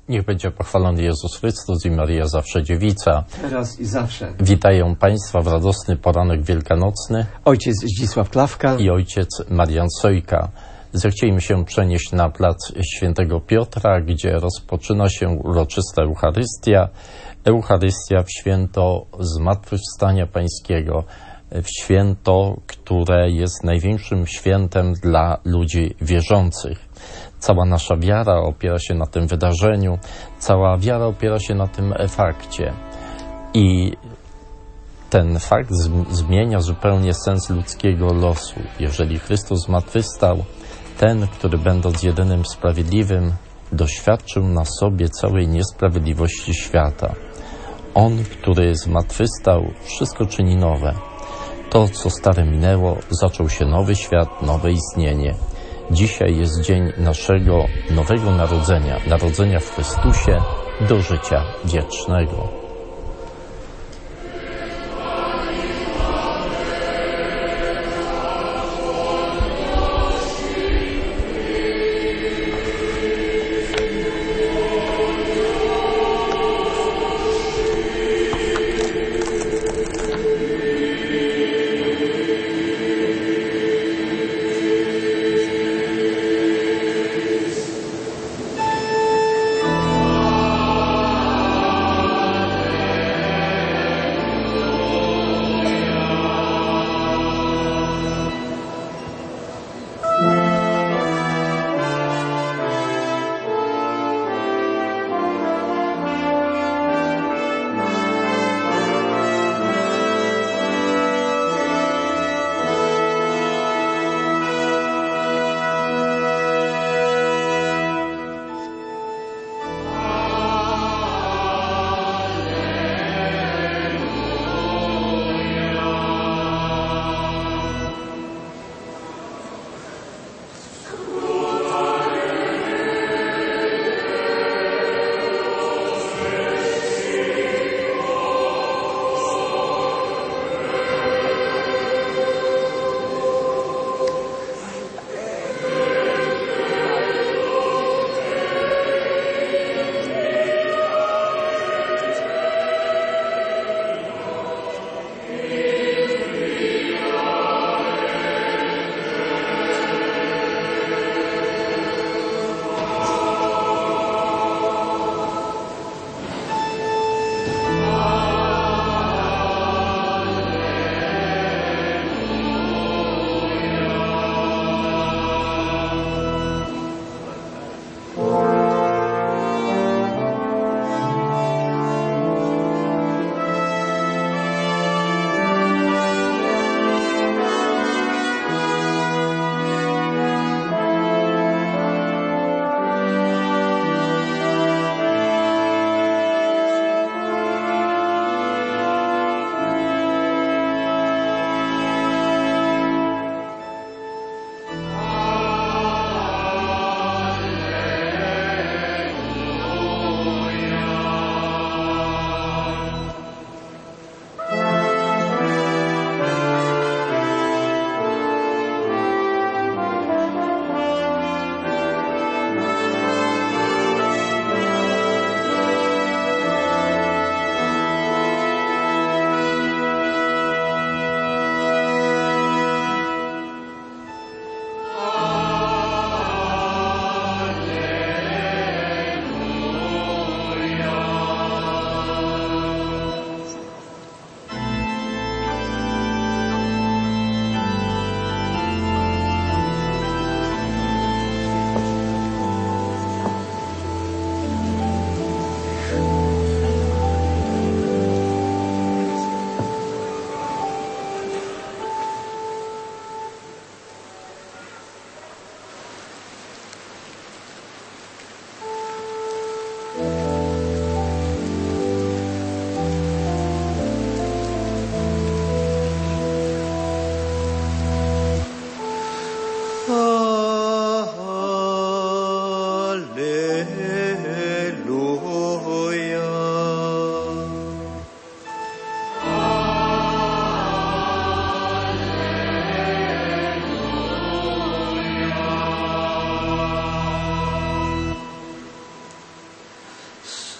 Niech będzie pochwalony Jezus Chrystus i Maria zawsze dziewica. Teraz i zawsze. Witają Państwa w radosny poranek wielkanocny. Ojciec Zdzisław Klawka I ojciec Marian Sojka. Zechcieliśmy się przenieść na plac Świętego Piotra, gdzie rozpoczyna się uroczysta Eucharystia. Eucharystia w święto Zmartwychwstania Pańskiego. W święto, które jest największym świętem dla ludzi wierzących. Cała nasza wiara opiera się na tym wydarzeniu, cała wiara opiera się na tym fakcie. I ten fakt zmienia zupełnie sens ludzkiego losu. Jeżeli Chrystus zmartwychwstał, ten, który będąc jedynym sprawiedliwym, doświadczył na sobie całej niesprawiedliwości świata. On, który zmartwychwstał, wszystko czyni nowe. To, co stare minęło, zaczął się nowy świat, nowe istnienie. Dzisiaj jest dzień naszego nowego narodzenia, narodzenia w Chrystusie do życia wiecznego.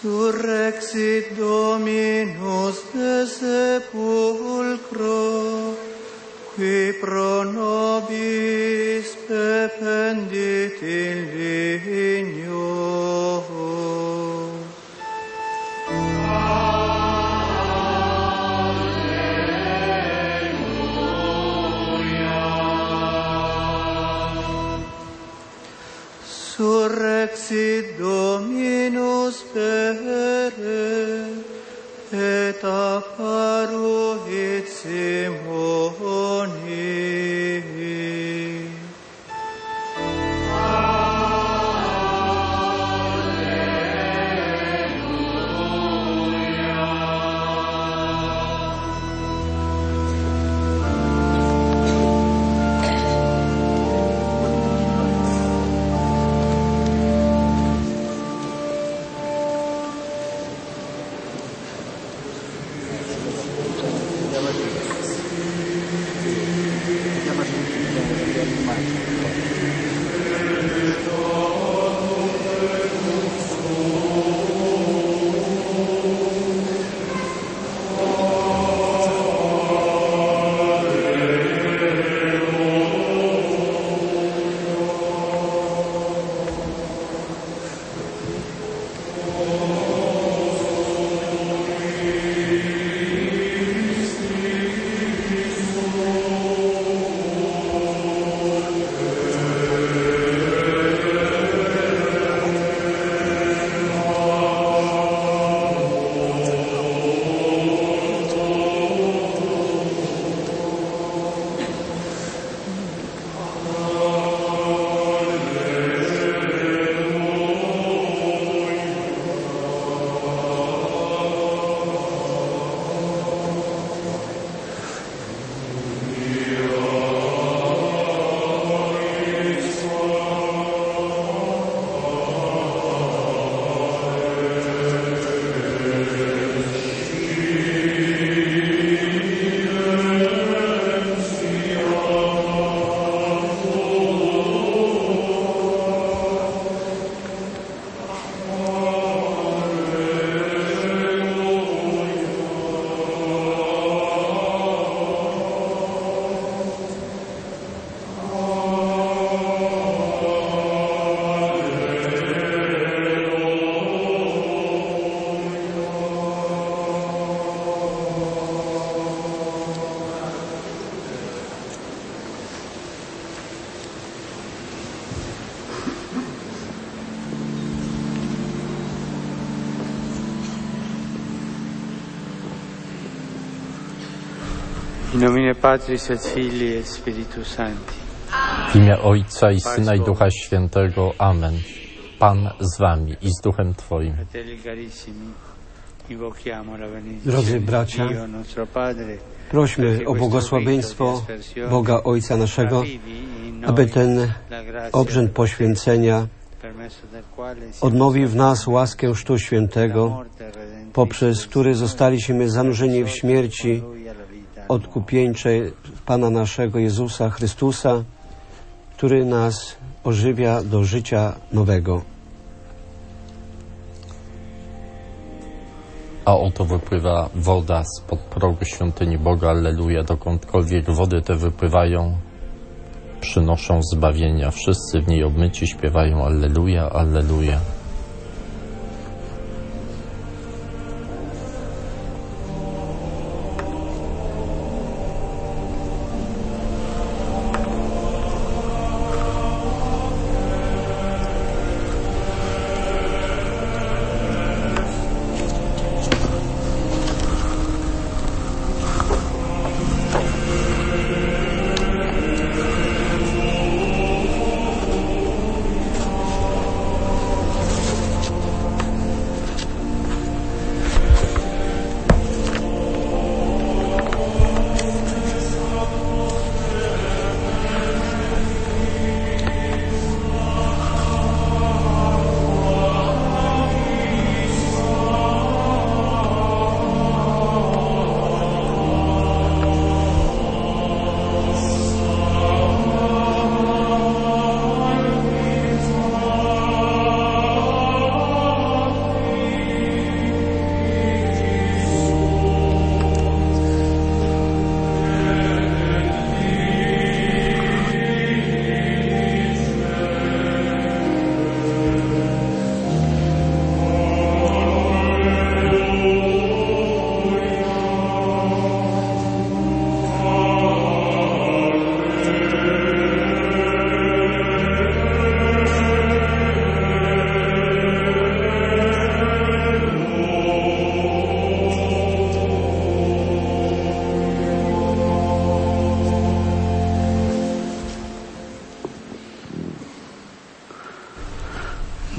Surrexit Dominus de sepulcro, qui pro nobis pependit in ligno. Surrexit Dominus pere, et apparuit Simoni. In nomine Patris et Filii et Spiritus Sancti. W imię Ojca i Syna i Ducha Świętego. Amen. Pan z wami i z Duchem Twoim. Drodzy bracia, prośmy o błogosławieństwo Boga Ojca naszego, aby ten obrzęd poświęcenia odnowił w nas łaskę Chrztu Świętego, poprzez który zostaliśmy zanurzeni w śmierci odkupieńczej Pana naszego Jezusa Chrystusa, który nas ożywia do życia nowego. A oto wypływa woda spod progu świątyni Boga, alleluja, dokądkolwiek wody te wypływają, przynoszą zbawienia. Wszyscy w niej obmyci śpiewają alleluja, alleluja.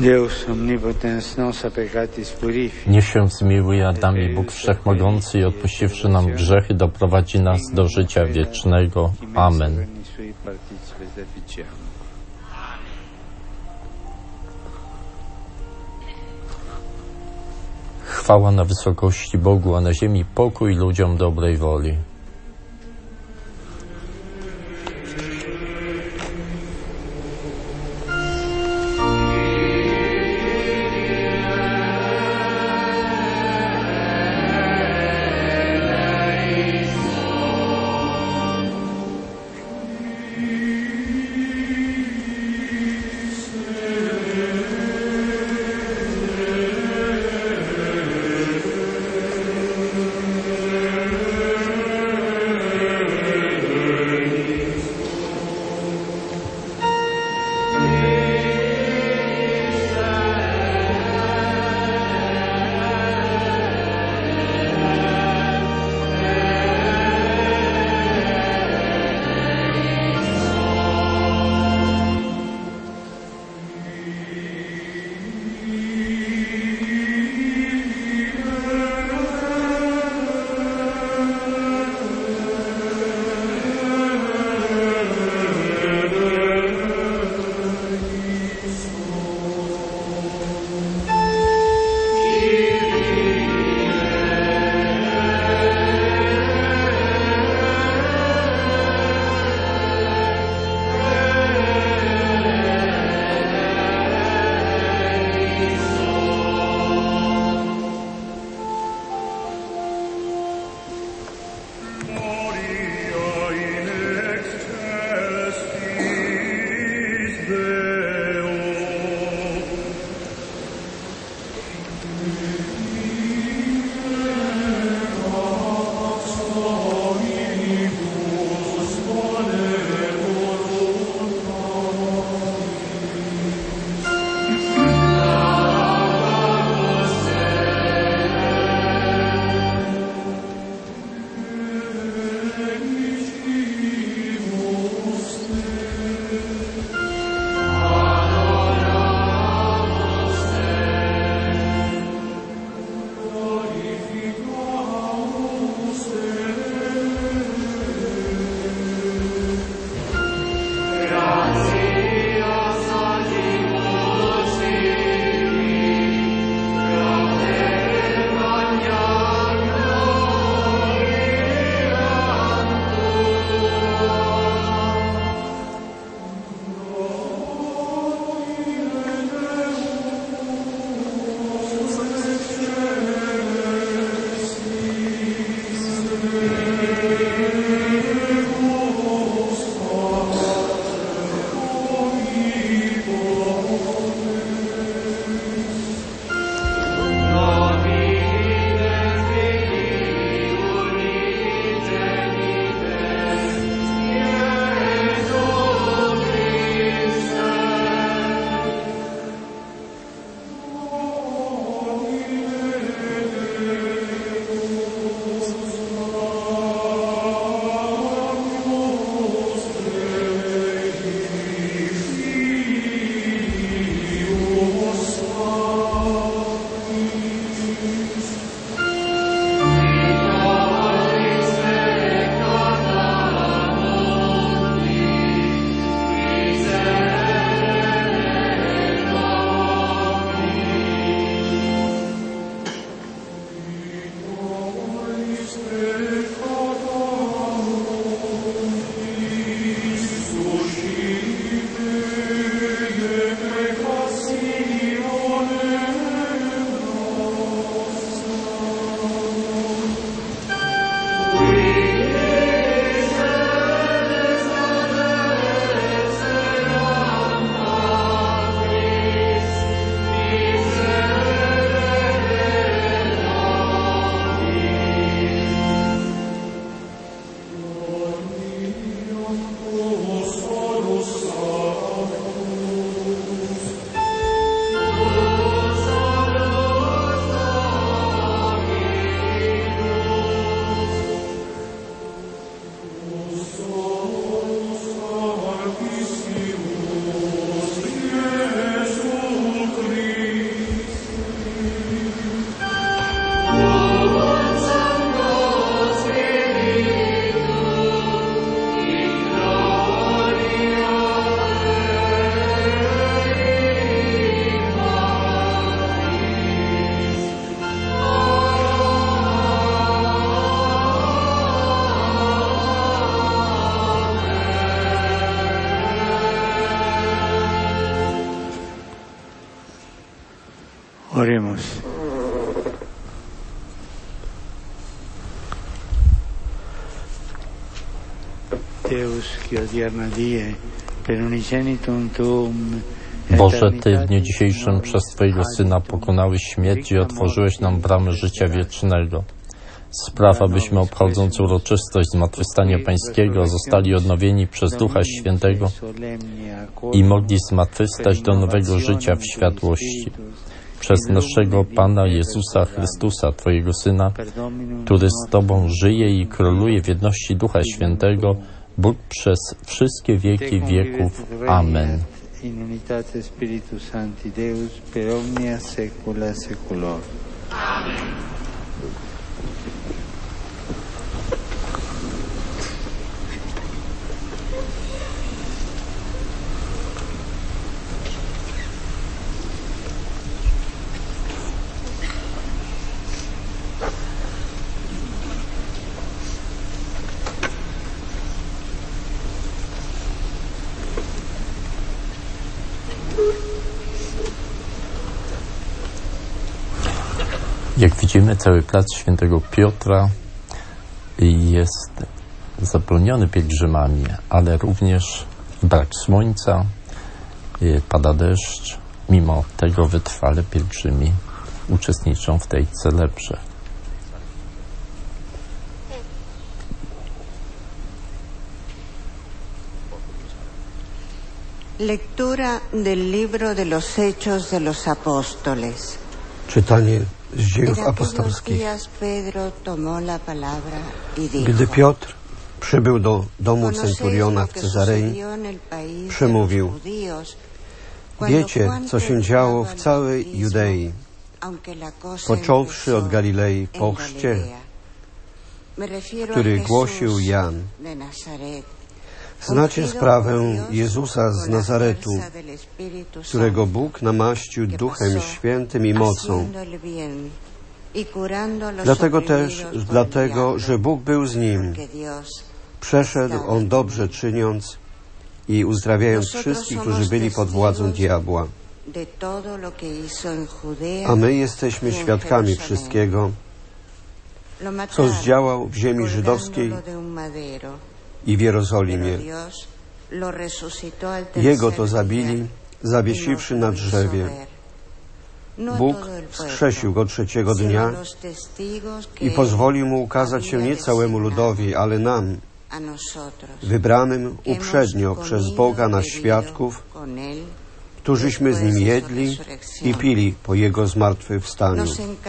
Niech się zmiłuje nad nami Bóg Wszechmogący i odpuściwszy nam grzechy, doprowadzi nas do życia wiecznego. Amen. Chwała na wysokości Bogu, a na ziemi pokój ludziom dobrej woli. Oremos. Deus, qui odierna die per unigenitum tuum. Boże, Ty w dniu dzisiejszym przez Twojego Syna pokonałeś śmierć i otworzyłeś nam bramy życia wiecznego. Spraw, abyśmy obchodząc uroczystość Zmartwychwstania Pańskiego zostali odnowieni przez Ducha Świętego i mogli zmartwychwstać do nowego życia w światłości. Przez naszego Pana Jezusa Chrystusa, Twojego Syna, który z Tobą żyje i króluje w jedności Ducha Świętego, Bóg przez wszystkie wieki wieków. Amen. In unitate Spiritus Sancti Deus per omnia saecula saeculorum. Amen. Jak widzimy, cały plac Świętego Piotra jest zapełniony pielgrzymami, ale również brak słońca, pada deszcz. Mimo tego wytrwale pielgrzymi uczestniczą w tej celebrze. Lectura del libro de los Hechos de los Apóstoles. Czytanie z Dziejów Apostolskich. Gdy Piotr przybył do domu centuriona w Cezarei, przemówił: wiecie, co się działo w całej Judei, począwszy od Galilei po chrzcie, który głosił Jan. Znacie sprawę Jezusa z Nazaretu, którego Bóg namaścił Duchem Świętym i mocą. Dlatego, że Bóg był z Nim. Przeszedł On dobrze czyniąc i uzdrawiając wszystkich, którzy byli pod władzą diabła. A my jesteśmy świadkami wszystkiego, co zdziałał w ziemi żydowskiej i w Jerozolimie. Jego to zabili, zawiesiwszy na drzewie. Bóg wskrzesił Go trzeciego dnia i pozwolił Mu ukazać się nie całemu ludowi, ale nam, wybranym uprzednio przez Boga na świadków, którzyśmy z Nim jedli i pili po Jego zmartwychwstaniu.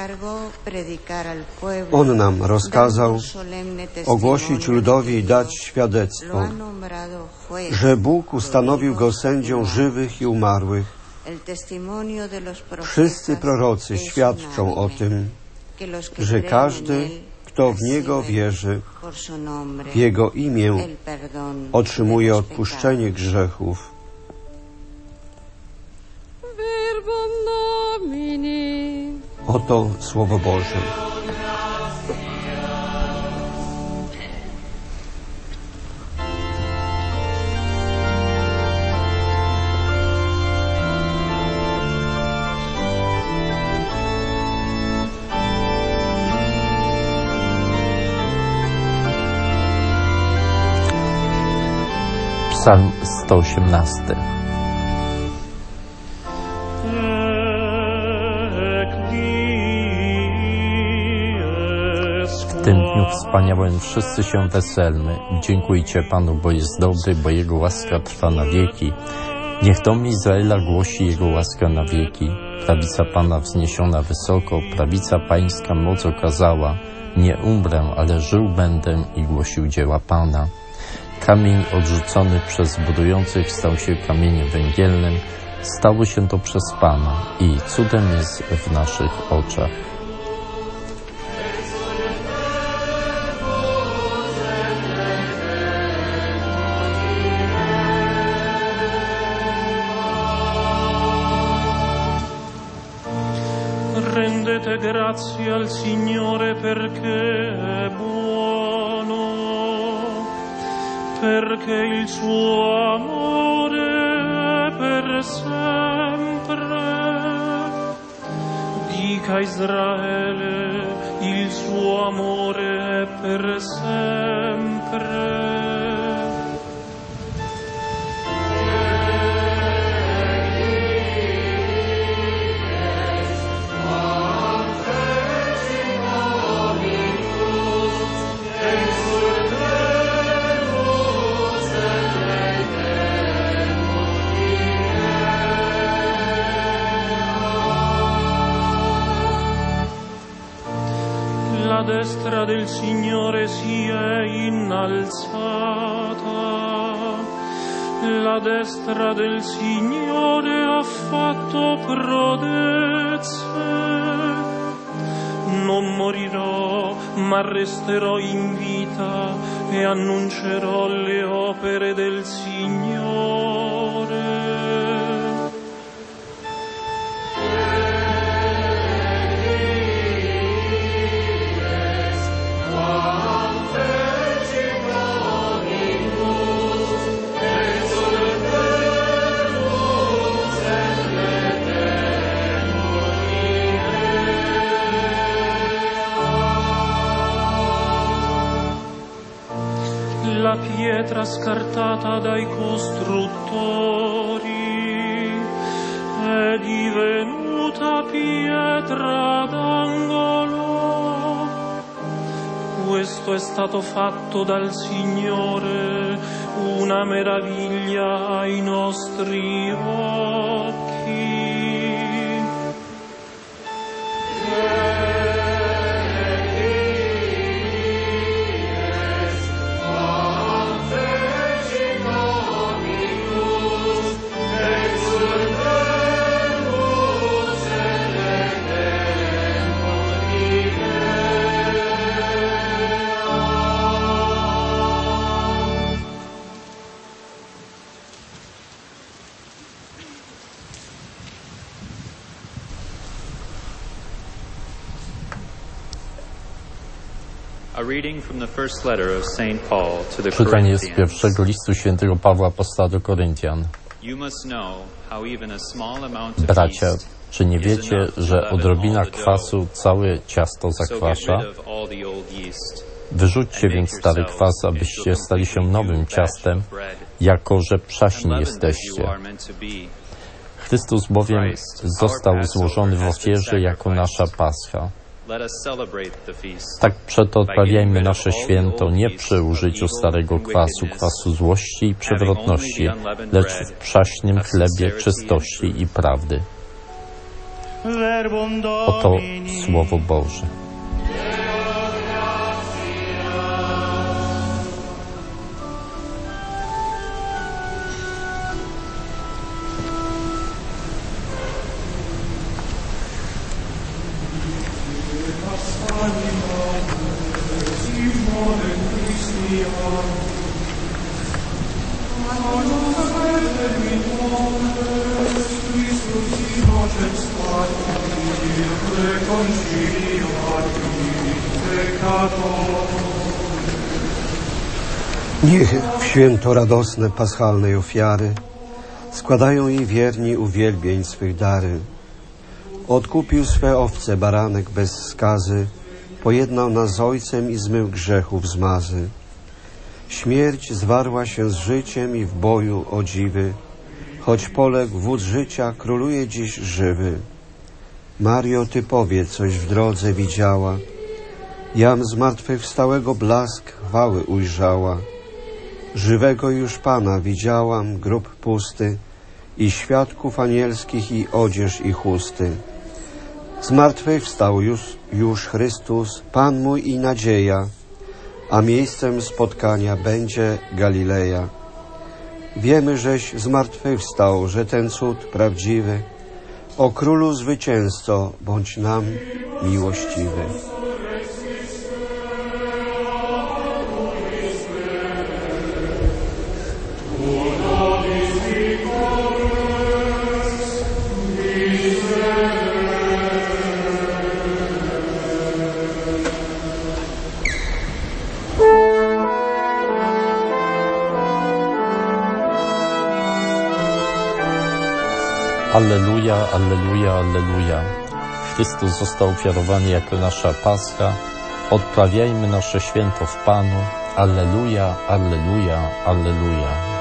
On nam rozkazał ogłosić ludowi i dać świadectwo, że Bóg ustanowił Go sędzią żywych i umarłych. Wszyscy prorocy świadczą o tym, że każdy, kto w Niego wierzy, w Jego imię otrzymuje odpuszczenie grzechów. Oto Słowo Boże. Psalm 118. W tym dniu wspaniałym wszyscy się weselmy. Dziękujcie Panu, bo jest dobry, bo Jego łaska trwa na wieki. Niech dom Izraela głosi Jego łaskę na wieki. Prawica Pana wzniesiona wysoko, prawica Pańska moc okazała. Nie umrę, ale żył będę i głosił dzieła Pana. Kamień odrzucony przez budujących stał się kamieniem węgielnym. Stało się to przez Pana i cudem jest w naszych oczach. Rendete grazie al Signore perché è buono, perché il suo amore è per sempre. dica Israele, il suo amore è per sempre. La destra del Signore si è innalzata, la destra del Signore ha fatto prodezze. Non morirò, ma resterò in vita e annuncerò le opere del Signore. La pietra scartata dai costruttori è divenuta pietra d'angolo. Questo è stato fatto dal Signore, una meraviglia ai nostri occhi. Czytanie z pierwszego listu świętego Pawła Apostoła do Koryntian. Bracia, czy nie wiecie, że odrobina kwasu całe ciasto zakwasza? Wyrzućcie więc stary kwas, abyście stali się nowym ciastem, jako że przaśni jesteście. Chrystus bowiem został złożony w ofierze jako nasza Pascha. Tak przeto odprawiajmy nasze święto nie przy użyciu starego kwasu, kwasu złości i przewrotności, lecz w przaśnym chlebie czystości i prawdy. Oto Słowo Boże. Niech w święto radosne paschalnej ofiary składają jej wierni uwielbień swych dary. Odkupił swe owce baranek bez skazy, pojednał nas z Ojcem i zmył grzechów zmazy. Śmierć zwarła się z życiem i w boju, o dziwy, choć poległ wódz życia, króluje dziś żywy. Mario, Ty powiedz, coś w drodze widziała, jam zmartwychwstałego blask chwały ujrzała. Żywego już Pana widziałam, grób pusty i świadków anielskich i odzież i chusty. Zmartwychwstał już Chrystus, Pan mój i nadzieja, a miejscem spotkania będzie Galileja. Wiemy, żeś zmartwychwstał, że ten cud prawdziwy, o Królu zwycięzco, bądź nam miłościwy. Alleluja, alleluja, alleluja. Chrystus został ofiarowany jako nasza Pascha, odprawiajmy nasze święto w Panu. Alleluja, alleluja, alleluja.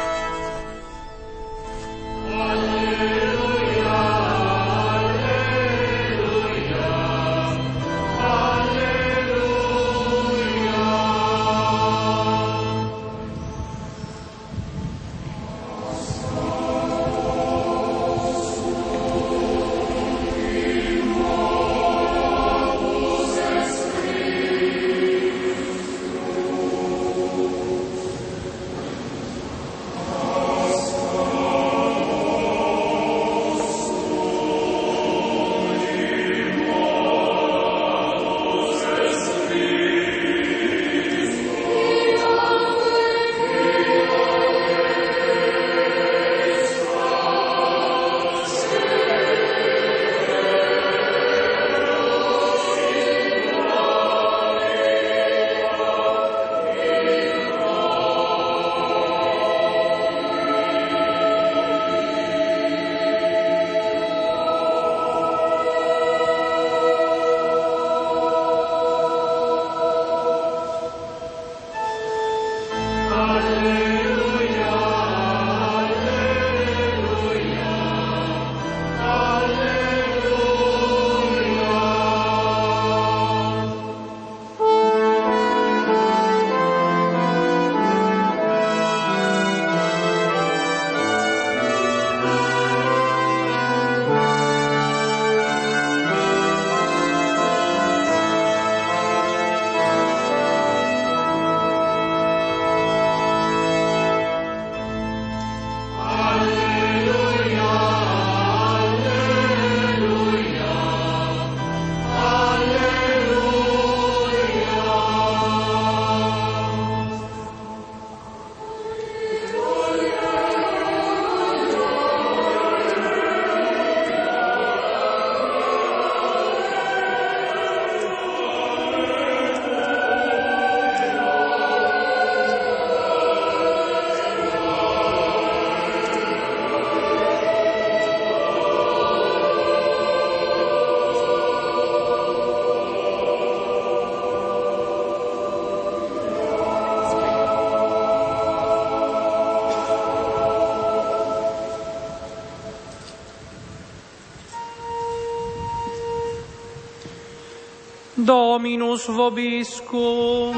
Dominus vobiscum.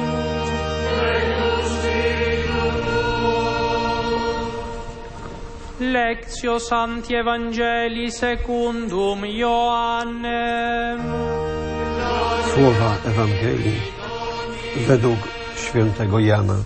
Lectio Sancti Evangelii secundum Ioannem. Słowa Ewangelii według świętego Jana.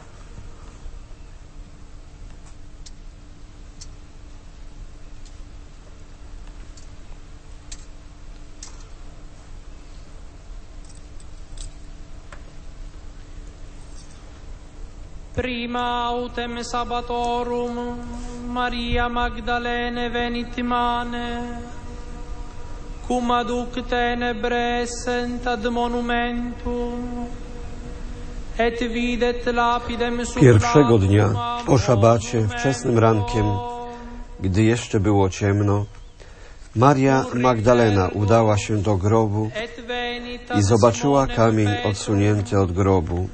Prima autem sabbatorum Maria Magdalene venit mane, cum aduc tenebre essent ad monumentum, et videt lapidem sub Pierwszego dnia po szabacie, wczesnym rankiem, gdy jeszcze było ciemno, Maria Magdalena udała się do grobu i zobaczyła kamień odsunięty od grobu.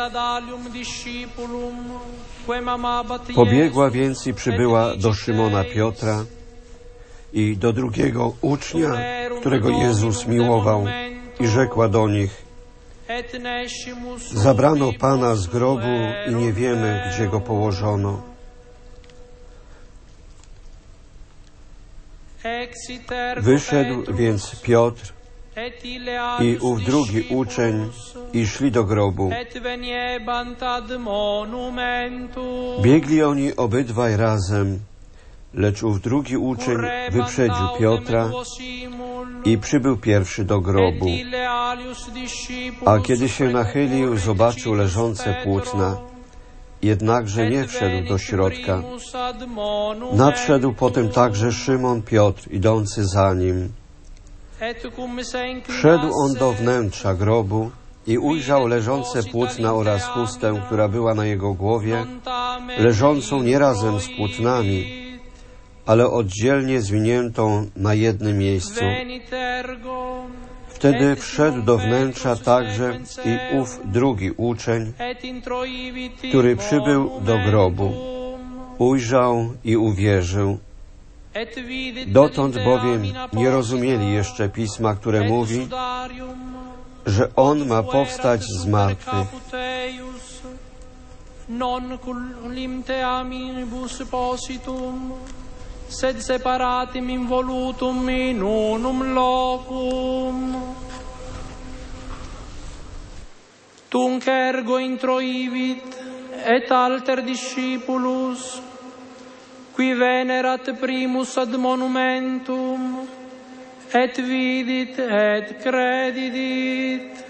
Pobiegła więc i przybyła do Szymona Piotra i do drugiego ucznia, którego Jezus miłował, i rzekła do nich: zabrano Pana z grobu i nie wiemy, gdzie go położono. Wyszedł więc Piotr i ów drugi uczeń i szli do grobu. Biegli oni obydwaj razem, lecz ów drugi uczeń wyprzedził Piotra i przybył pierwszy do grobu. A kiedy się nachylił, zobaczył leżące płótna, jednakże nie wszedł do środka. Nadszedł potem także Szymon Piotr, idący za nim. Wszedł on do wnętrza grobu i ujrzał leżące płótna oraz chustę, która była na jego głowie, leżącą nie razem z płótnami, ale oddzielnie zwiniętą na jednym miejscu. Wtedy wszedł do wnętrza także i ów drugi uczeń, który przybył do grobu. Ujrzał i uwierzył. Dotąd bowiem nie rozumieli jeszcze Pisma, które mówi, że On ma powstać z martwych. Non cullim te aminibus positum, sed separatim involutum in unum locum. Tunc ergo introivit et alter discipulus, qui venerat primus ad monumentum, et vidit et credidit.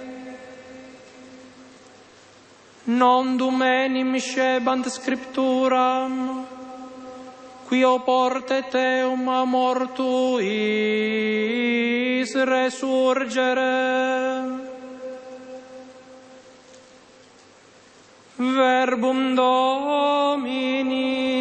Non enim scebant scripturam, qui oportet eum a mortuis resurgere. Verbum Domini.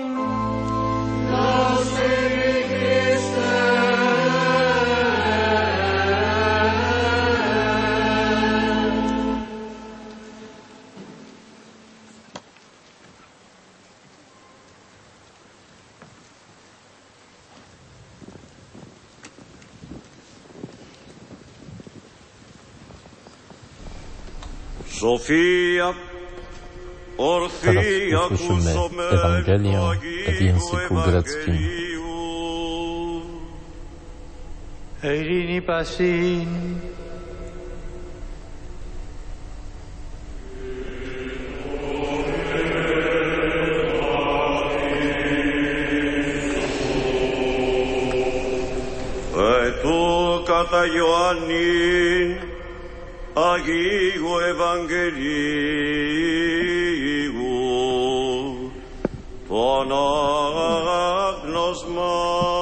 Sofia, teraz usłyszymy Ewangelię w języku greckim. Eirini pasin. Tu κατά Ιωάννη Αγίου Ευαγγελίου το ανάγνωσμα.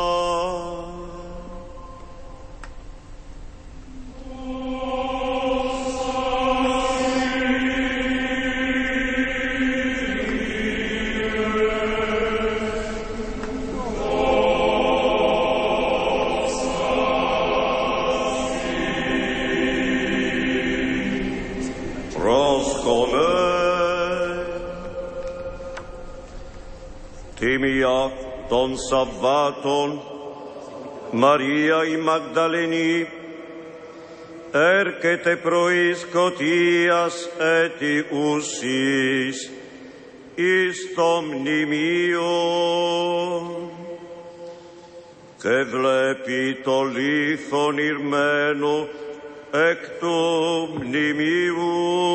Τιμία των Σαββάτων, Μαρία η Μαγδαληνή έρχεται πρωί σκοτίας αιτιούσης εις το μνημείο και βλέπει το λίθον ηρμένο εκ του μνημείου.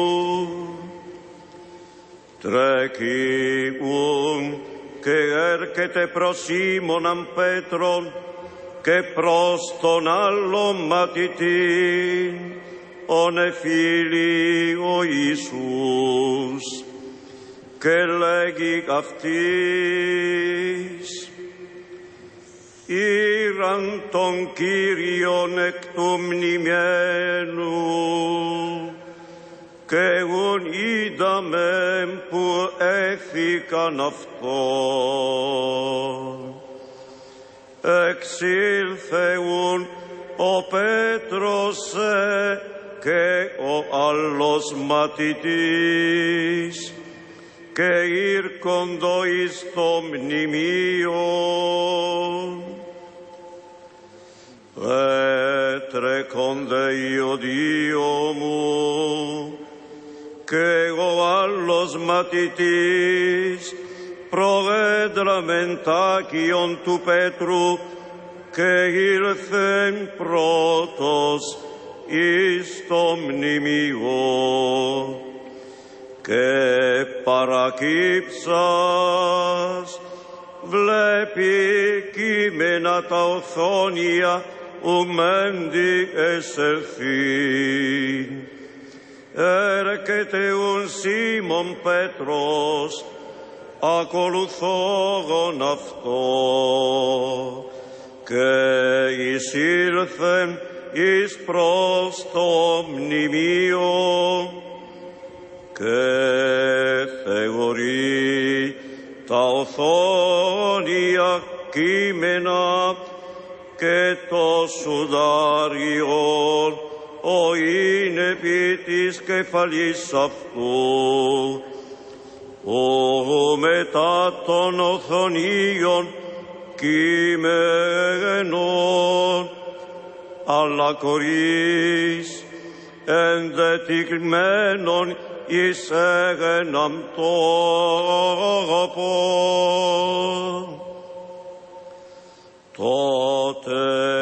Τρέχει και έρχεται προς Σίμωναν Πέτρον και προς τον άλλον μαθητήν, ον εφίλη ο Ιησούς, και λέγει αυτής, ήραν τον Κύριον εκ του μνημένου, και ουν είδαμεν που έφηκαν αυτόν. Εξήλθε ουν ο Πέτρος και ο άλλος μαθητής και ήρκοντο εις το μνημείο. Έτρεκονται οι οδείο μου και ο άλλος μαθητής προέδραμεν τάκιον του Πέτρου και ήλθεν πρώτος εις το μνημείο και παρακύψας βλέπει κείμενα τα οθόνια ουμέντι εσελθεί. Έρχεται ουν Σίμων Πέτρος ακολουθώγον αυτό και εισήλθεν εις προς το μνημείο και θεωρεί τα οθόνια κείμενα και το σουδάριον ο είναι επί της κεφαλής αυτού. Ο μετά των οθονίων κείμενων, αλλά κορίς ενδετυγμένων εις έγεναμ τόπον. Τότε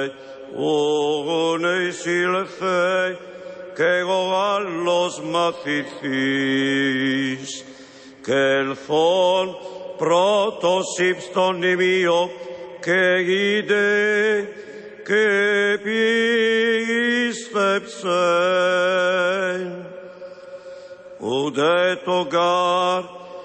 ούν εισήλθε και ο άλλος μαθητής, και ελθόν πρώτος ύψ το νημείο και είδε και πίστεψε. Ουδέ το γάρ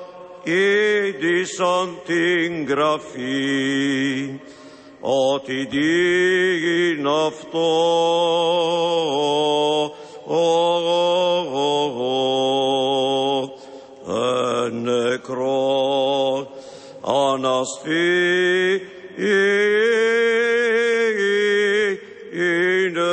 είδησαν την γραφή, ότι δίγην αυτό νεκρόν αναστή είναι.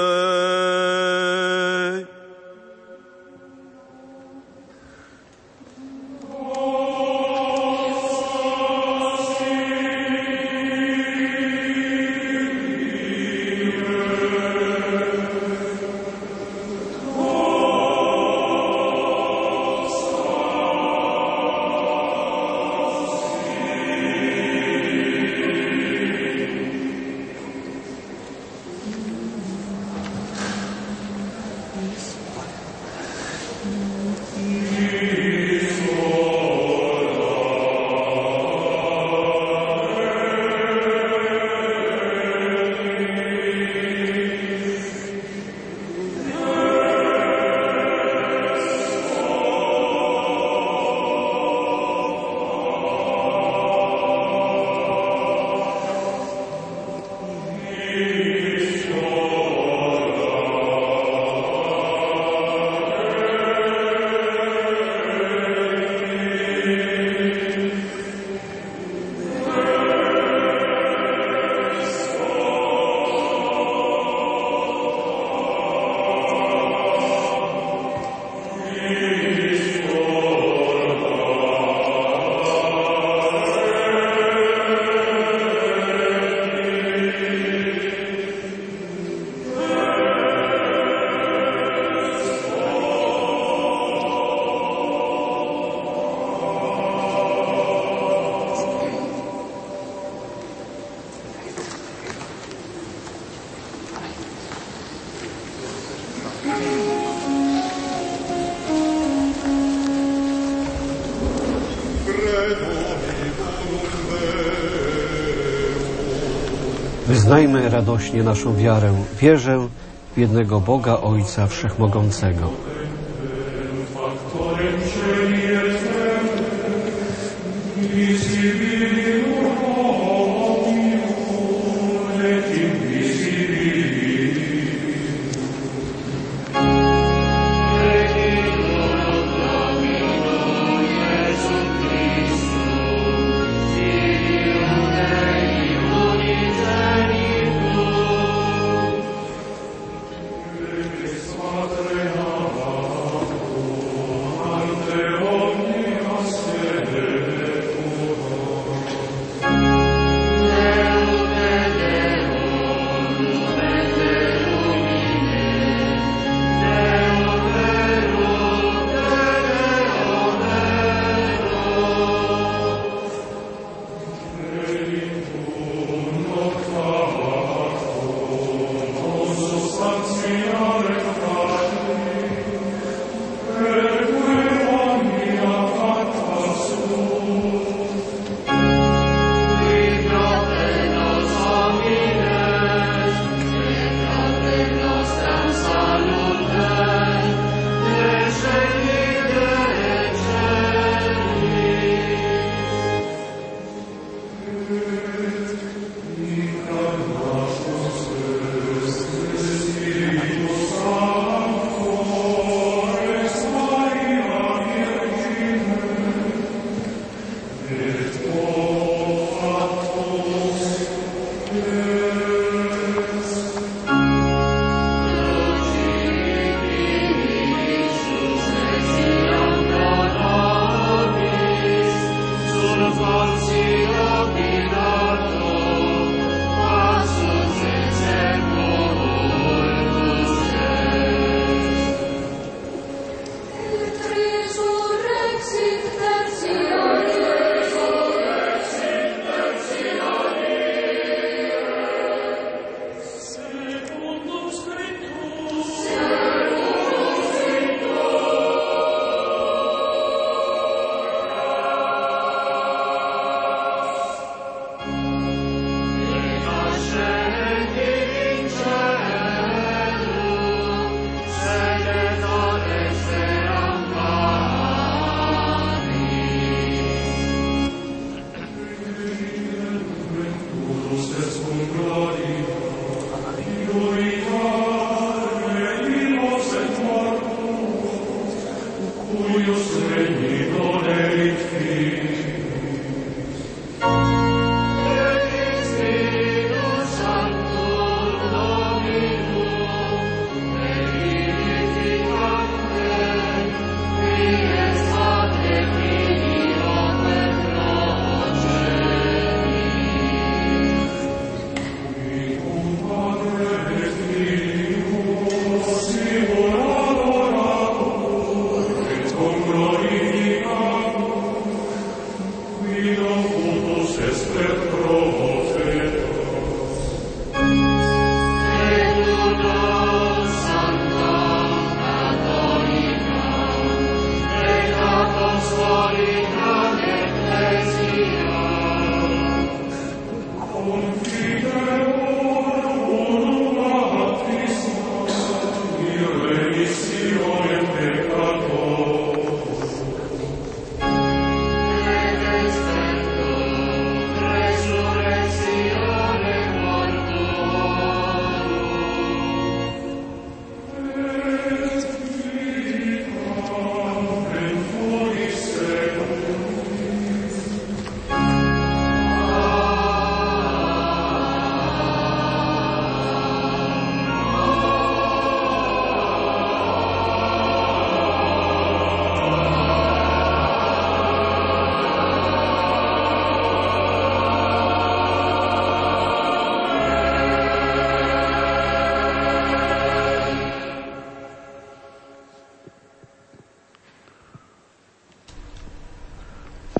Wyznajmy radośnie naszą wiarę. Wierzę w jednego Boga, Ojca Wszechmogącego.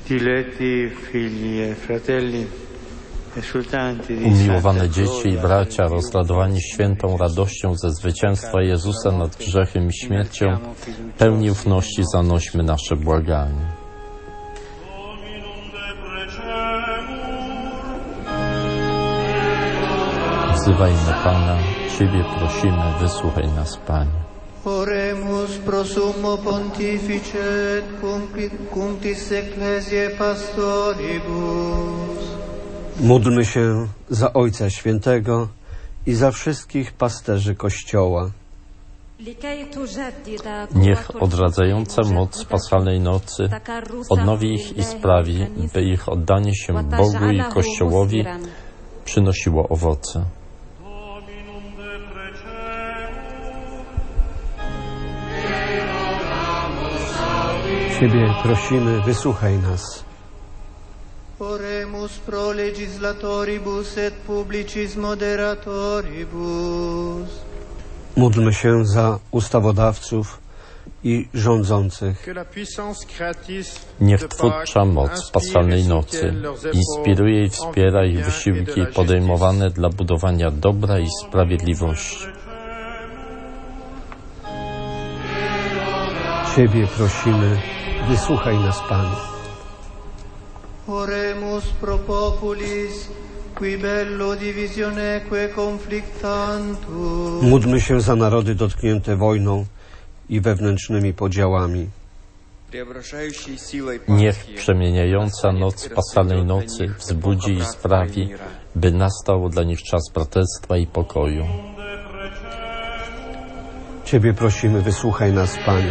Diletti figli e fratelli, esultanti di Umiłowane Santa dzieci i Gloria, bracia, rozradowani świętą radością ze zwycięstwa Jezusa nad grzechem i śmiercią, pełni ufności zanośmy nasze błaganie. Wzywajmy Pana, Ciebie prosimy, wysłuchaj nas, Panie. Oremus pro summo pontifice et cunctis ecclesiae pastoribus. Módlmy się za Ojca Świętego i za wszystkich pasterzy Kościoła. Niech odradzająca moc paschalnej nocy odnowi ich i sprawi, by ich oddanie się Bogu i Kościołowi przynosiło owoce. Ciebie prosimy, wysłuchaj nas. Oremus pro legislatoribus et publicis moderatoribus. Módlmy się za ustawodawców i rządzących. Niech twórcza moc paschalnej nocy inspiruje i wspiera ich wysiłki podejmowane dla budowania dobra i sprawiedliwości. Ciebie prosimy, wysłuchaj nas, Panie. Oremus pro populis, qui bello divisioneque conflictantur. Módlmy się za narody dotknięte wojną i wewnętrznymi podziałami. Niech przemieniająca noc paschalnej nocy wzbudzi i sprawi, by nastał dla nich czas braterstwa i pokoju. Ciebie prosimy, wysłuchaj nas, Panie.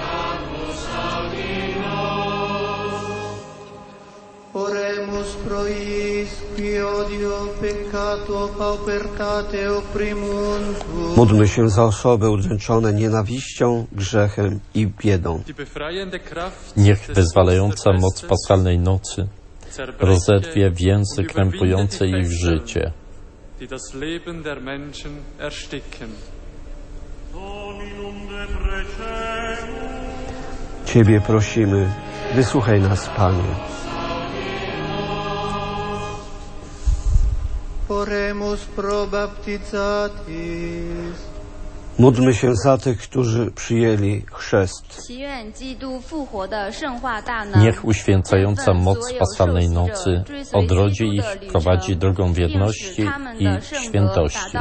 Oremus pro iis, qui odio, peccato, paupertate opprimuntur. Módlmy się za osoby udręczone nienawiścią, grzechem i biedą. Niech wyzwalająca moc paschalnej nocy rozerwie więzy krępujące ich życie. Ciebie prosimy, wysłuchaj nas, Panie. Oremus pro baptizatis. Módlmy się za tych, którzy przyjęli chrzest. Niech uświęcająca moc paschalnej nocy odrodzi ich, prowadzi drogą wierności i świętości.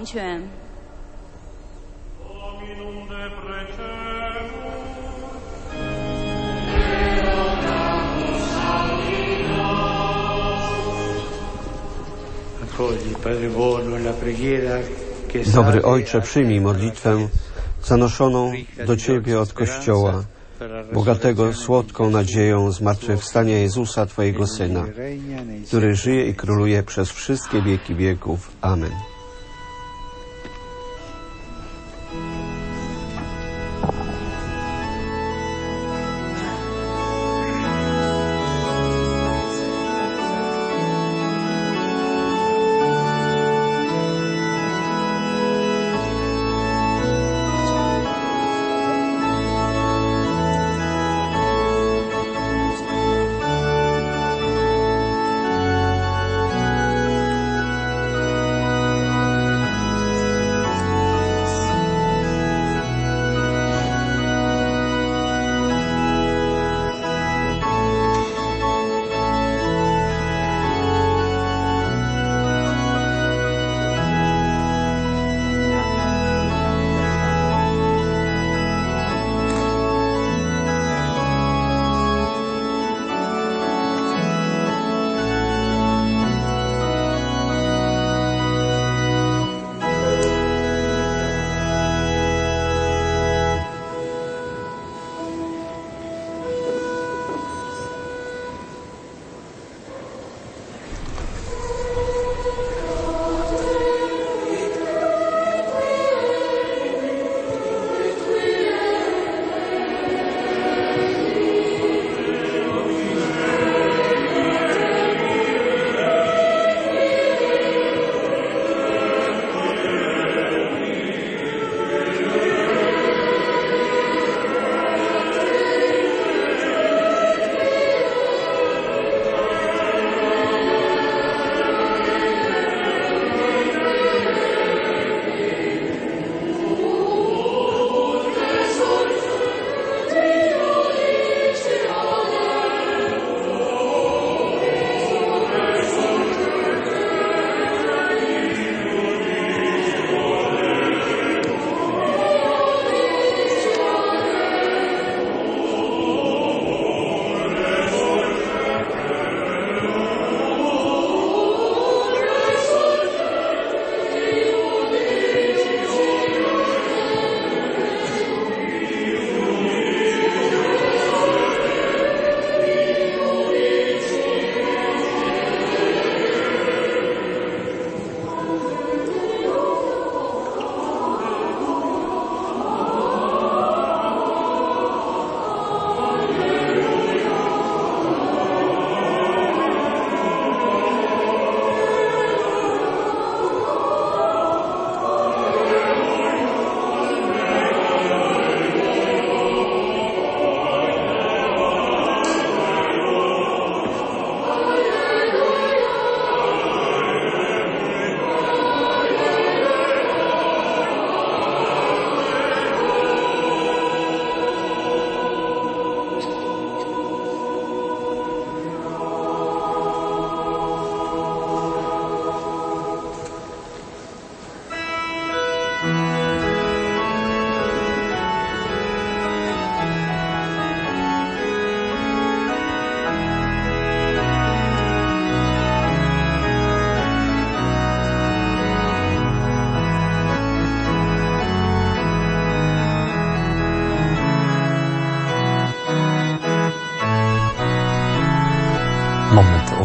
Dobry Ojcze, przyjmij modlitwę zanoszoną do Ciebie od Kościoła, bogatego słodką nadzieją zmartwychwstania Jezusa, Twojego Syna, który żyje i króluje przez wszystkie wieki wieków. Amen.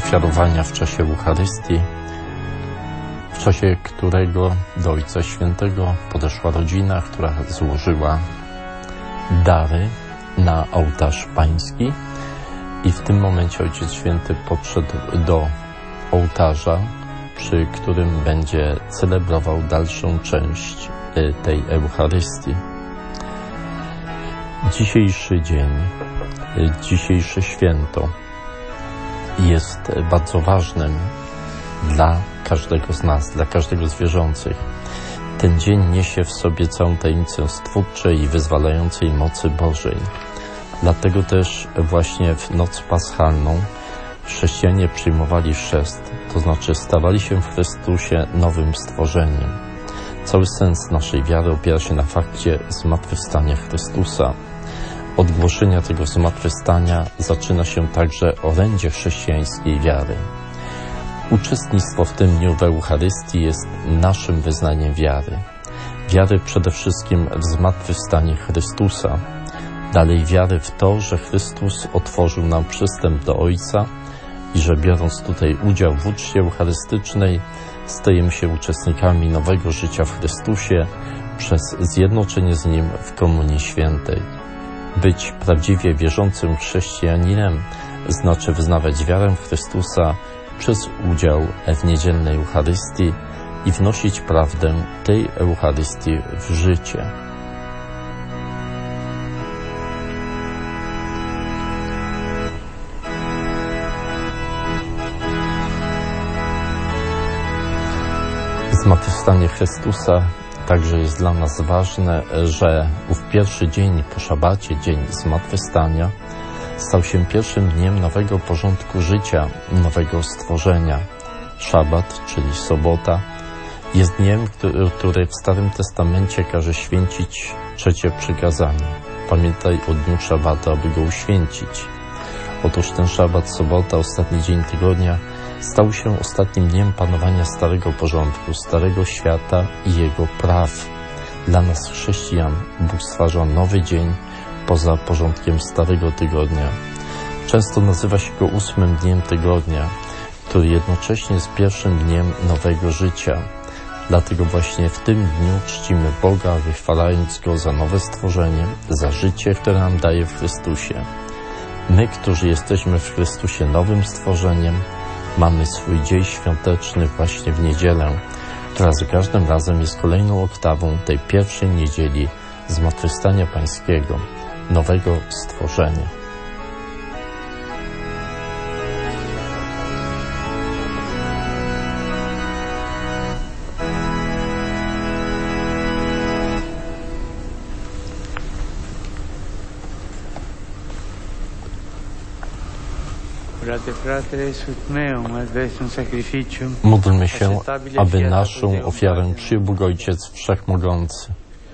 ofiarowania w czasie Eucharystii, w czasie którego do Ojca Świętego podeszła rodzina, która złożyła dary na ołtarz pański i w tym momencie Ojciec Święty podszedł do ołtarza, przy którym będzie celebrował dalszą część tej Eucharystii. Dzisiejszy dzień, dzisiejsze święto jest bardzo ważnym dla każdego z nas, dla każdego z wierzących. Ten dzień niesie w sobie całą tajemnicę stwórczej i wyzwalającej mocy Bożej. Dlatego też właśnie w noc paschalną chrześcijanie przyjmowali chrzest, to znaczy stawali się w Chrystusie nowym stworzeniem. Cały sens naszej wiary opiera się na fakcie zmartwychwstania Chrystusa. Od głoszenia tego zmartwychwstania zaczyna się także orędzie chrześcijańskiej wiary. Uczestnictwo w tym dniu w Eucharystii jest naszym wyznaniem wiary. Wiary przede wszystkim w zmartwychwstanie Chrystusa. Dalej wiary w to, że Chrystus otworzył nam przystęp do Ojca i że biorąc tutaj udział w uczcie eucharystycznej, stajemy się uczestnikami nowego życia w Chrystusie przez zjednoczenie z Nim w Komunii Świętej. Być prawdziwie wierzącym chrześcijaninem znaczy wyznawać wiarę w Chrystusa przez udział w niedzielnej Eucharystii i wnosić prawdę tej Eucharystii w życie. Zmartwychwstanie Chrystusa także jest dla nas ważne, że ów pierwszy dzień po szabacie, dzień zmartwychwstania, stał się pierwszym dniem nowego porządku życia, nowego stworzenia. Szabat, czyli sobota, jest dniem, który w Starym Testamencie każe święcić trzecie przykazanie. Pamiętaj o dniu szabata, aby go uświęcić. Otóż ten szabat, sobota, ostatni dzień tygodnia, stał się ostatnim dniem panowania starego porządku, starego świata i jego praw. Dla nas chrześcijan Bóg stwarza nowy dzień poza porządkiem starego tygodnia. Często nazywa się go 8. dniem tygodnia, który jednocześnie jest pierwszym dniem nowego życia. Dlatego właśnie w tym dniu czcimy Boga, wychwalając Go za nowe stworzenie, za życie, które nam daje w Chrystusie. My, którzy jesteśmy w Chrystusie nowym stworzeniem, mamy swój dzień świąteczny właśnie w niedzielę, która za każdym razem jest kolejną oktawą tej pierwszej niedzieli Zmartwychwstania Pańskiego, nowego stworzenia. Módlmy się, aby naszą ofiarę przyjął Bóg Ojciec Wszechmogący.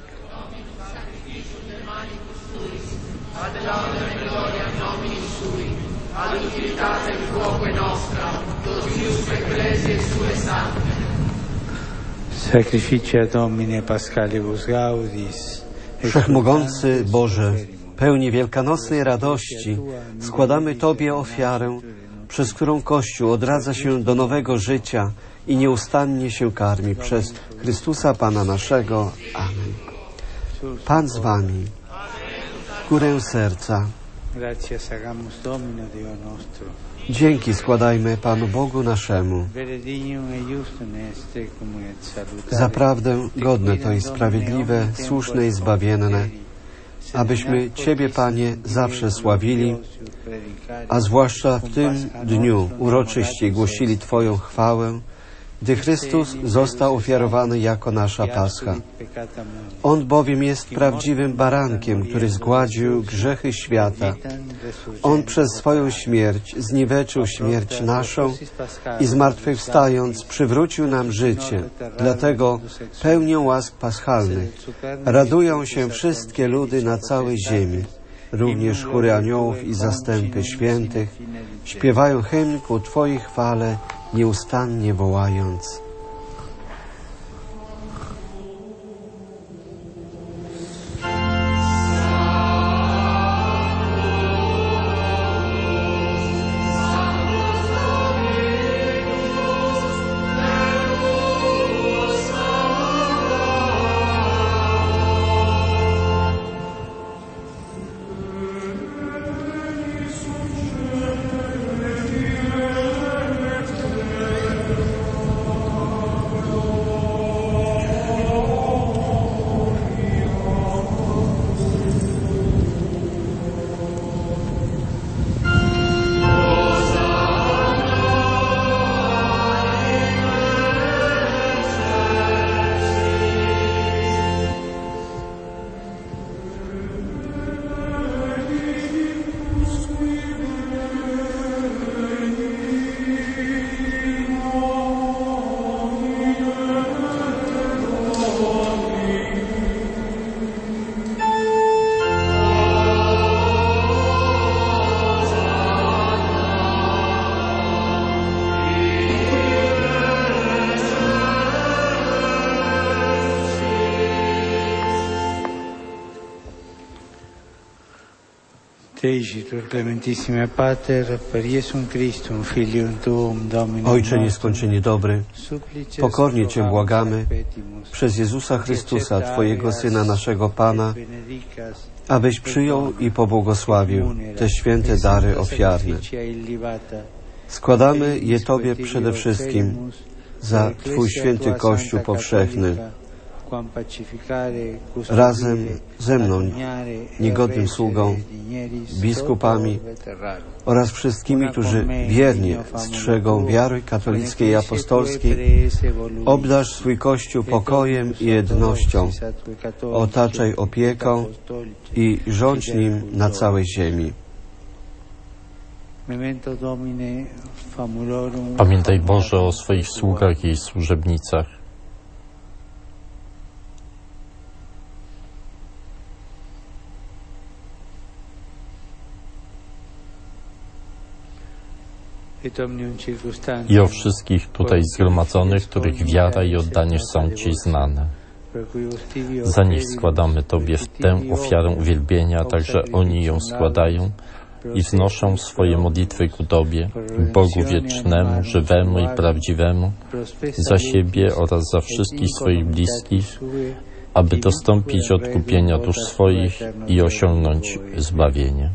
Wszechmogący Boże, pełni wielkanocnej radości, składamy Tobie ofiarę, przez którą Kościół odradza się do nowego życia i nieustannie się karmi przez Chrystusa Pana naszego. Amen. Pan z Wami. W górę serca. Dzięki składajmy Panu Bogu naszemu. Zaprawdę godne to i sprawiedliwe, słuszne i zbawienne, abyśmy Ciebie, Panie, zawsze sławili, a zwłaszcza w tym dniu uroczyście głosili Twoją chwałę, gdy Chrystus został ofiarowany jako nasza Pascha. On bowiem jest prawdziwym barankiem, który zgładził grzechy świata. On przez swoją śmierć zniweczył śmierć naszą i zmartwychwstając przywrócił nam życie. Dlatego pełnią łask paschalnych radują się wszystkie ludy na całej ziemi. Również chóry aniołów i zastępy świętych śpiewają hymn ku Twojej chwale, nieustannie wołając. Ojcze nieskończenie dobry, pokornie Cię błagamy przez Jezusa Chrystusa, Twojego Syna, naszego Pana, abyś przyjął i pobłogosławił te święte dary ofiarne. Składamy je Tobie przede wszystkim za Twój święty Kościół powszechny, razem ze mną, niegodnym sługą, biskupami oraz wszystkimi, którzy wiernie strzegą wiary katolickiej i apostolskiej, obdarz swój Kościół pokojem i jednością, otaczaj opieką i rządź nim na całej ziemi. Pamiętaj, Boże, o swoich sługach i służebnicach. I o wszystkich tutaj zgromadzonych, których wiara i oddanie są Ci znane. Za nich składamy Tobie tę ofiarę uwielbienia, a także oni ją składają i wznoszą swoje modlitwy ku Tobie, Bogu wiecznemu, żywemu i prawdziwemu, za siebie oraz za wszystkich swoich bliskich, aby dostąpić odkupienia dusz swoich i osiągnąć zbawienie.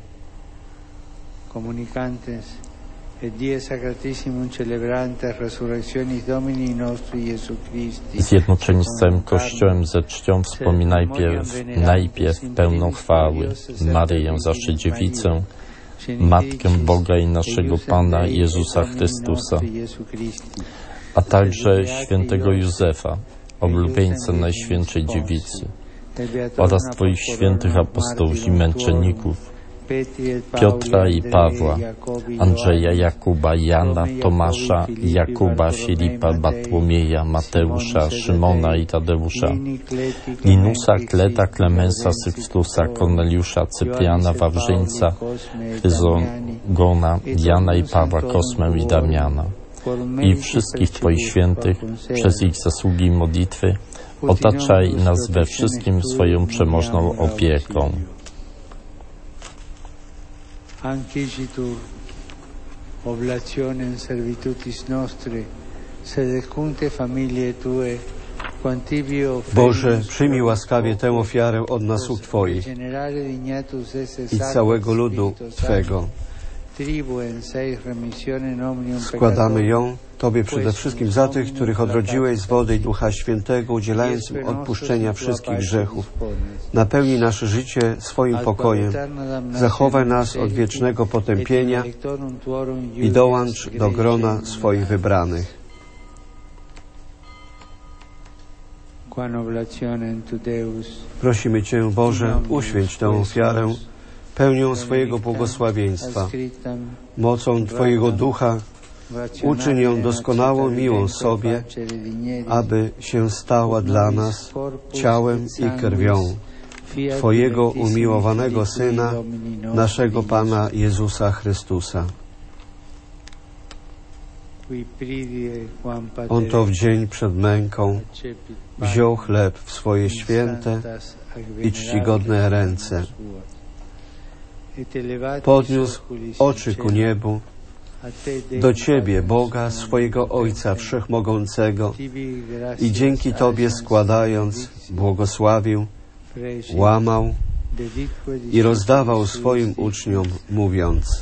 Zjednoczeni z całym Kościołem ze czcią wspominaj najpierw pełną chwały Maryję, zawsze Dziewicę, Matkę Boga i naszego Pana Jezusa Chrystusa, a także świętego Józefa, oblubieńca Najświętszej Dziewicy, oraz Twoich świętych apostołów i męczenników, Piotra i Pawła, Andrzeja, Jakuba, Jana, Tomasza, Jakuba, Filipa, Bartłomieja, Mateusza, Szymona i Tadeusza, Linusa, Kleta, Klemensa, Sykstusa, Korneliusza, Cypriana, Wawrzyńca, Chryzogona, Jana i Pawła, Kosmę i Damiana i wszystkich Twoich świętych przez ich zasługi i modlitwy otaczaj nas we wszystkim swoją przemożną opieką. Ancitur oblationem servitutis nostre, sed cunte familiae Tue, quantibio Boże, przyjmij łaskawie tę ofiarę od nasług Twoich i całego ludu Twego. Składamy ją Tobie przede wszystkim za tych, których odrodziłeś z wody i Ducha Świętego, udzielając im odpuszczenia wszystkich grzechów. Napełnij nasze życie swoim pokojem, zachowaj nas od wiecznego potępienia i dołącz do grona swoich wybranych. Prosimy Cię, Boże, uświęć tę ofiarę pełnią swojego błogosławieństwa. Mocą Twojego Ducha uczyń ją doskonałą, miłą sobie, aby się stała dla nas ciałem i krwią Twojego umiłowanego Syna, naszego Pana Jezusa Chrystusa. On to w dzień przed męką wziął chleb w swoje święte i czcigodne ręce. Podniósł oczy ku niebu, do Ciebie, Boga, swojego Ojca Wszechmogącego i dzięki Tobie składając, błogosławił, łamał i rozdawał swoim uczniom, mówiąc: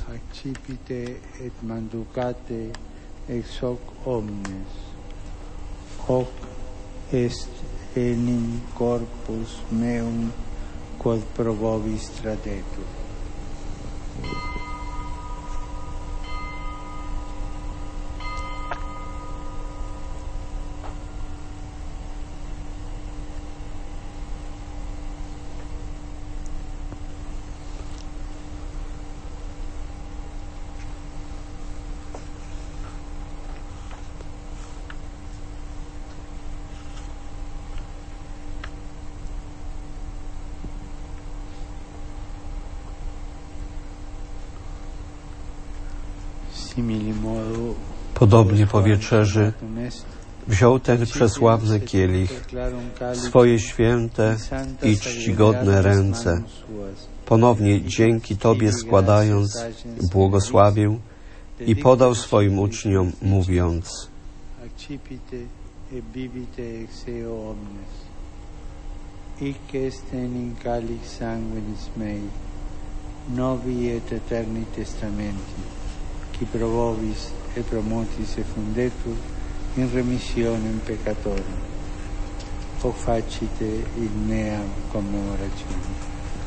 Hoc est enim corpus meum quod pro vobis tradetur. Podobnie po wieczerzy wziął ten przesławny kielich w swoje święte i czcigodne ręce ponownie dzięki Tobie składając, błogosławił i podał swoim uczniom, mówiąc: Accipite e bibite ex eo omnes. Hic est in calix sanguinis mei, novi et eterni testamenti, qui pro vobis et pro multis effundetur in remissionem peccatorum. O facite in mea commemorationem.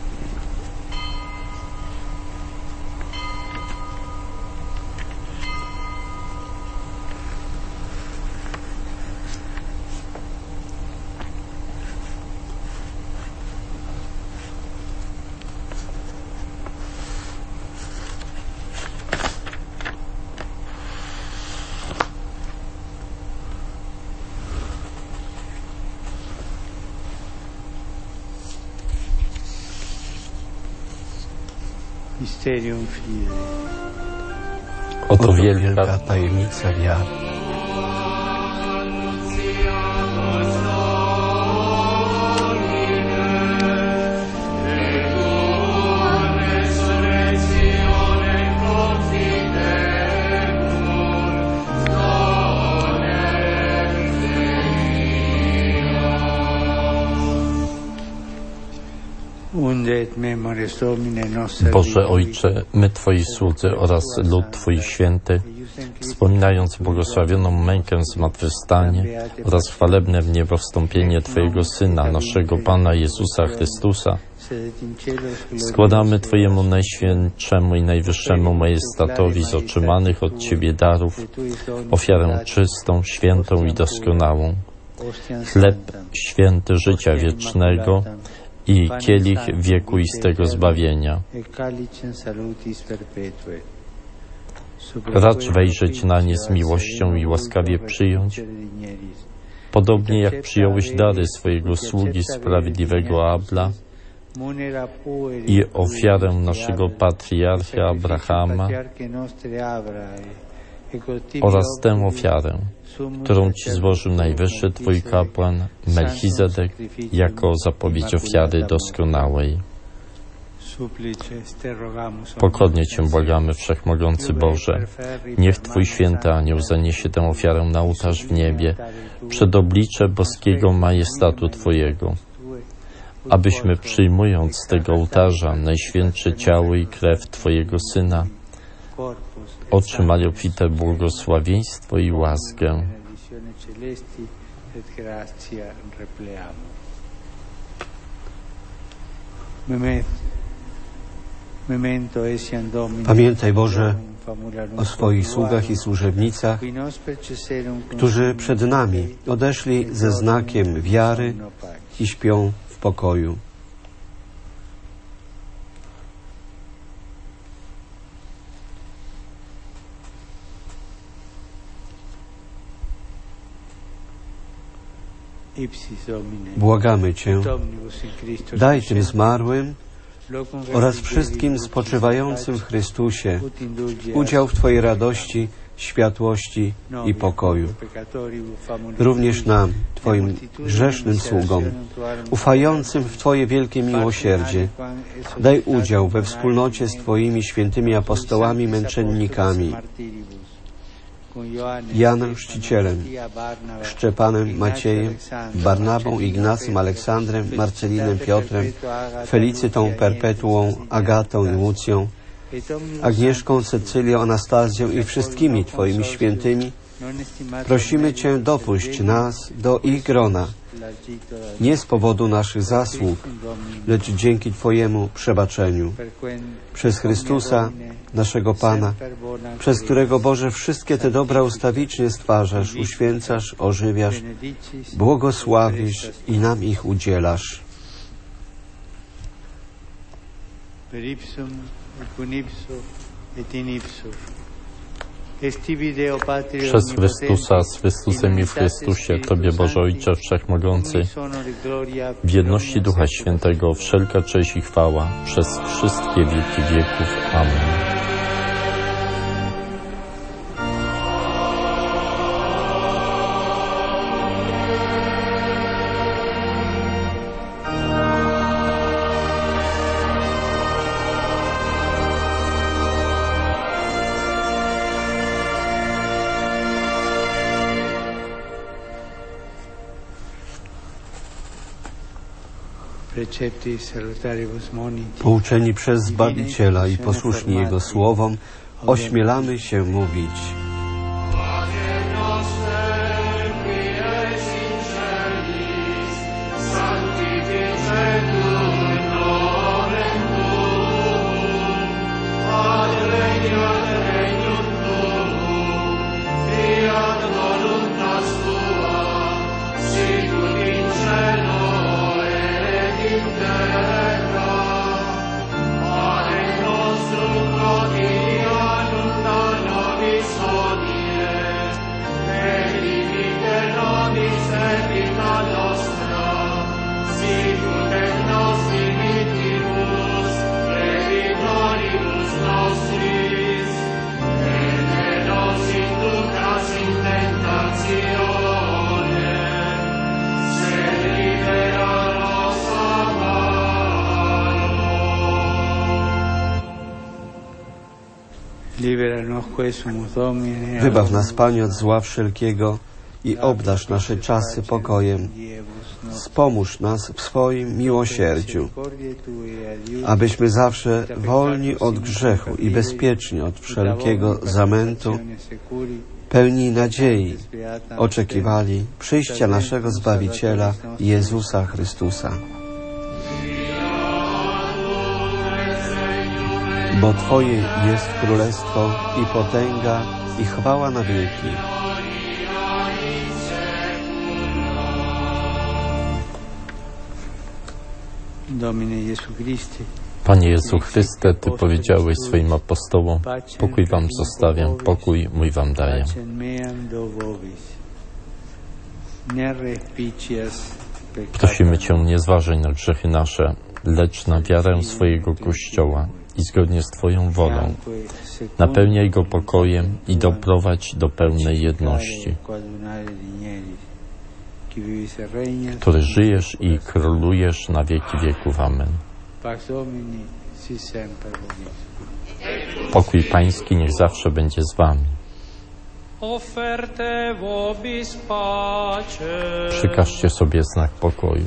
Mysterium Fidei. Oto wielka tajemnica wiary. Boże Ojcze, my Twoi słudzy oraz lud Twój święty, wspominając błogosławioną mękę zmartwychwstanie oraz chwalebne w niebo wstąpienie Twojego Syna, naszego Pana Jezusa Chrystusa, składamy Twojemu Najświętszemu i Najwyższemu Majestatowi z otrzymanych od Ciebie darów ofiarę czystą, świętą i doskonałą, chleb święty życia wiecznego i kielich wiekuistego zbawienia. Racz wejrzeć na nie z miłością i łaskawie przyjąć, podobnie jak przyjąłeś dary swojego sługi sprawiedliwego Abla i ofiarę naszego patriarcha Abrahama oraz tę ofiarę, którą Ci złożył najwyższy Twój kapłan Melchizedek jako zapowiedź ofiary doskonałej. Pokornie Cię błagamy, Wszechmogący Boże, niech Twój święty anioł zaniesie tę ofiarę na ołtarz w niebie, przed oblicze boskiego majestatu Twojego, abyśmy przyjmując z tego ołtarza najświętsze ciało i krew Twojego Syna, otrzymali obfite błogosławieństwo i łaskę. Pamiętaj, Boże, o swoich sługach i służebnicach, którzy przed nami odeszli ze znakiem wiary i śpią w pokoju. Błagamy Cię, daj tym zmarłym oraz wszystkim spoczywającym w Chrystusie udział w Twojej radości, światłości i pokoju. Również nam, Twoim grzesznym sługom, ufającym w Twoje wielkie miłosierdzie, daj udział we wspólnocie z Twoimi świętymi apostołami, męczennikami, Janem Chrzcicielem, Szczepanem, Maciejem, Barnabą, Ignacym, Aleksandrem, Marcelinem, Piotrem, Felicytą, Perpetuą, Agatą i Łucją, Agnieszką, Cecylią, Anastazją i wszystkimi Twoimi świętymi, prosimy Cię, dopuść nas do ich grona, nie z powodu naszych zasług, lecz dzięki Twojemu przebaczeniu. Przez Chrystusa, naszego Pana, przez którego, Boże, wszystkie te dobra ustawicznie stwarzasz, uświęcasz, ożywiasz, błogosławisz i nam ich udzielasz. Przez Chrystusa, z Chrystusem i w Chrystusie, Tobie, Boże Ojcze Wszechmogący, w jedności Ducha Świętego, wszelka cześć i chwała przez wszystkie wieki wieków. Amen. Pouczeni przez Zbawiciela i posłuszni Jego słowom, ośmielamy się mówić: Wybaw nas, Panie, od zła wszelkiego i obdarz nasze czasy pokojem. Wspomóż nas w swoim miłosierdziu, abyśmy zawsze wolni od grzechu i bezpieczni od wszelkiego zamętu, pełni nadziei, oczekiwali przyjścia naszego Zbawiciela Jezusa Chrystusa. Bo Twoje jest królestwo i potęga i chwała na wieki. Panie Jezu Chryste, Ty powiedziałeś swoim apostołom: pokój wam zostawiam, pokój mój wam daję. Prosimy Cię, nie zważaj na grzechy nasze, lecz na wiarę swojego Kościoła i zgodnie z Twoją wolą napełniaj go pokojem i doprowadź do pełnej jedności, który żyjesz i królujesz na wieki wieków. Amen. Pokój Pański niech zawsze będzie z Wami. Przykażcie sobie znak pokoju.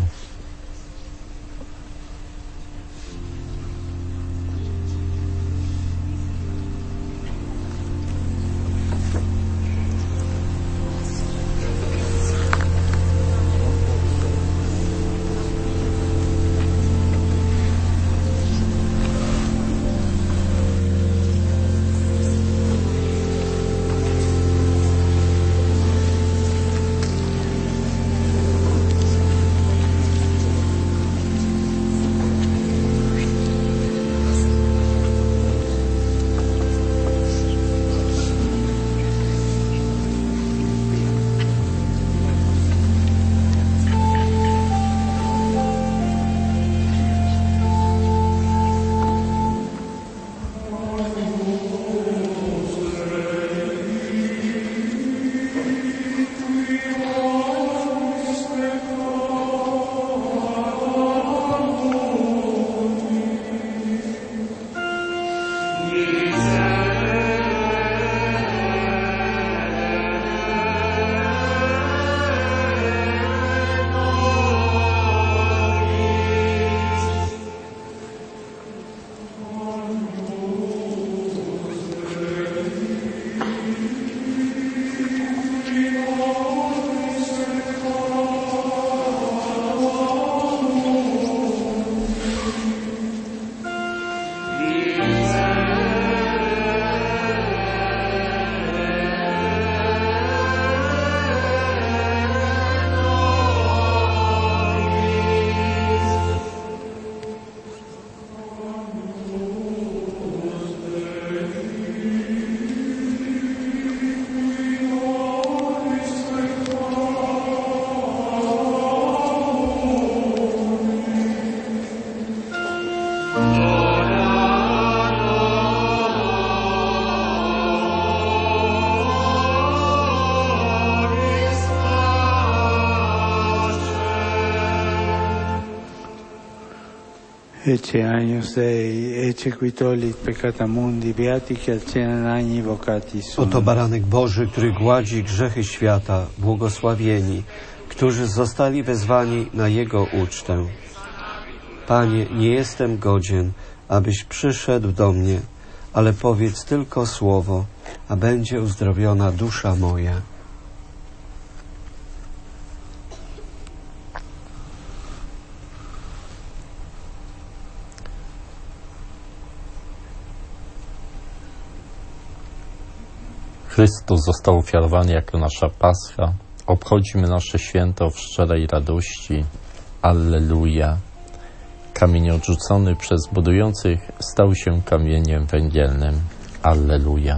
Ecce Agnus Dei, ecce qui tollit peccata mundi, beati che al cenam agni vocati sunt. Oto baranek Boży, który gładzi grzechy świata, błogosławieni, którzy zostali wezwani na Jego ucztę. Panie, nie jestem godzien, abyś przyszedł do mnie, ale powiedz tylko słowo, a będzie uzdrowiona dusza moja. Chrystus został ofiarowany jako nasza Pascha. Obchodzimy nasze święto w szczerej radości. Alleluja. Kamień odrzucony przez budujących stał się kamieniem węgielnym. Alleluja.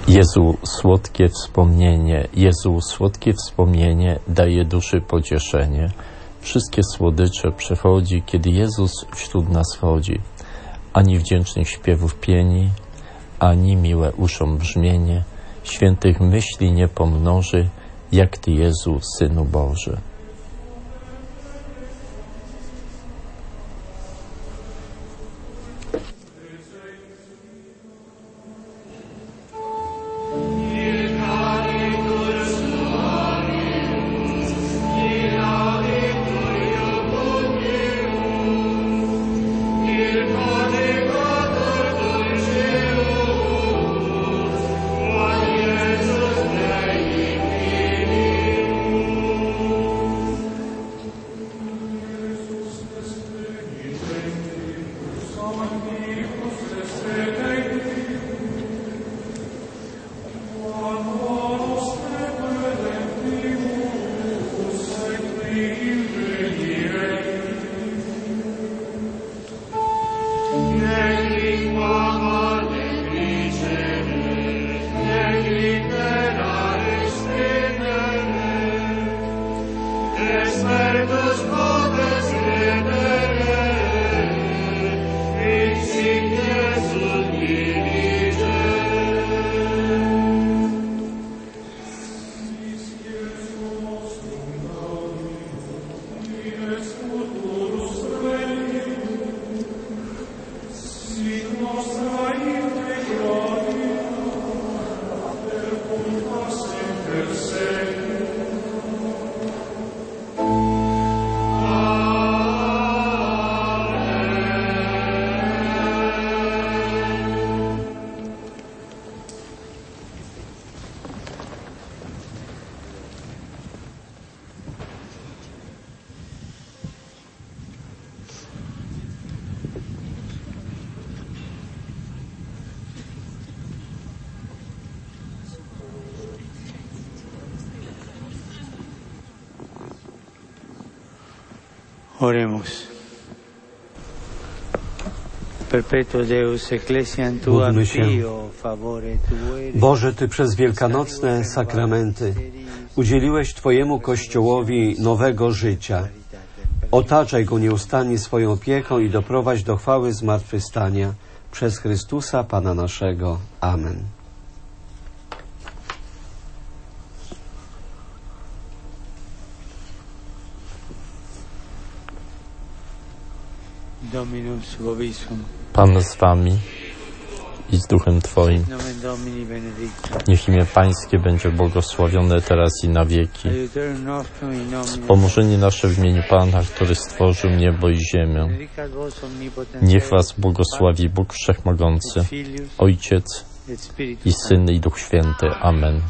Jezu, słodkie wspomnienie daje duszy pocieszenie. Wszystkie słodycze przechodzi, kiedy Jezus wśród nas chodzi. Ani wdzięcznych śpiewów pieni, ani miłe uszom brzmienie, świętych myśli nie pomnoży, jak Ty, Jezu, Synu Boży. Oremus. Perpetuo Deus ecclesiam tua Módlmy się. pio favore tuere. Boże, Ty przez wielkanocne sakramenty udzieliłeś Twojemu Kościołowi nowego życia. Otaczaj go nieustannie swoją opieką i doprowadź do chwały zmartwychwstania przez Chrystusa Pana naszego. Amen. Dominus vobiscum. Pan z Wami i z Duchem Twoim. Nomen Domini benedictum. Niech imię Pańskie będzie błogosławione teraz i na wieki. Aiuterium nostrum in nomine Wspomożenie nasze w imieniu Pana, który stworzył niebo i ziemię. benedicat vos omnipotens Niech Was błogosławi Bóg Wszechmogący, Filius Ojciec et Spiritus i Syn i Duch Święty. Amen.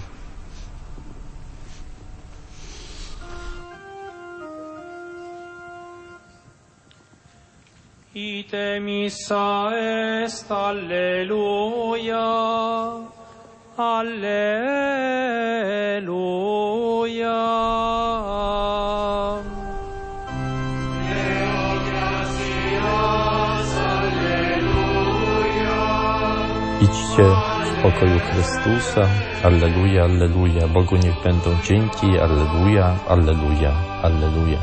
Ite missa est, alleluia, alleluia. Idźcie w pokoju Chrystusa. Alleluja, alleluja. Bogu niech będą dzięki. Alleluja, alleluja, alleluja.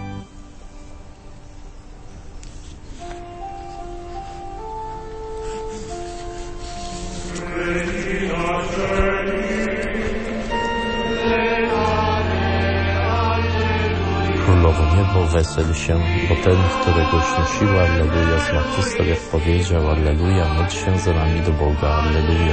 Królowo niebo, wesel się, bo ten, którego śniesiła, alleluja, zmartwychwstał, jak powiedział, alleluja, módl się za nami do Boga, alleluja.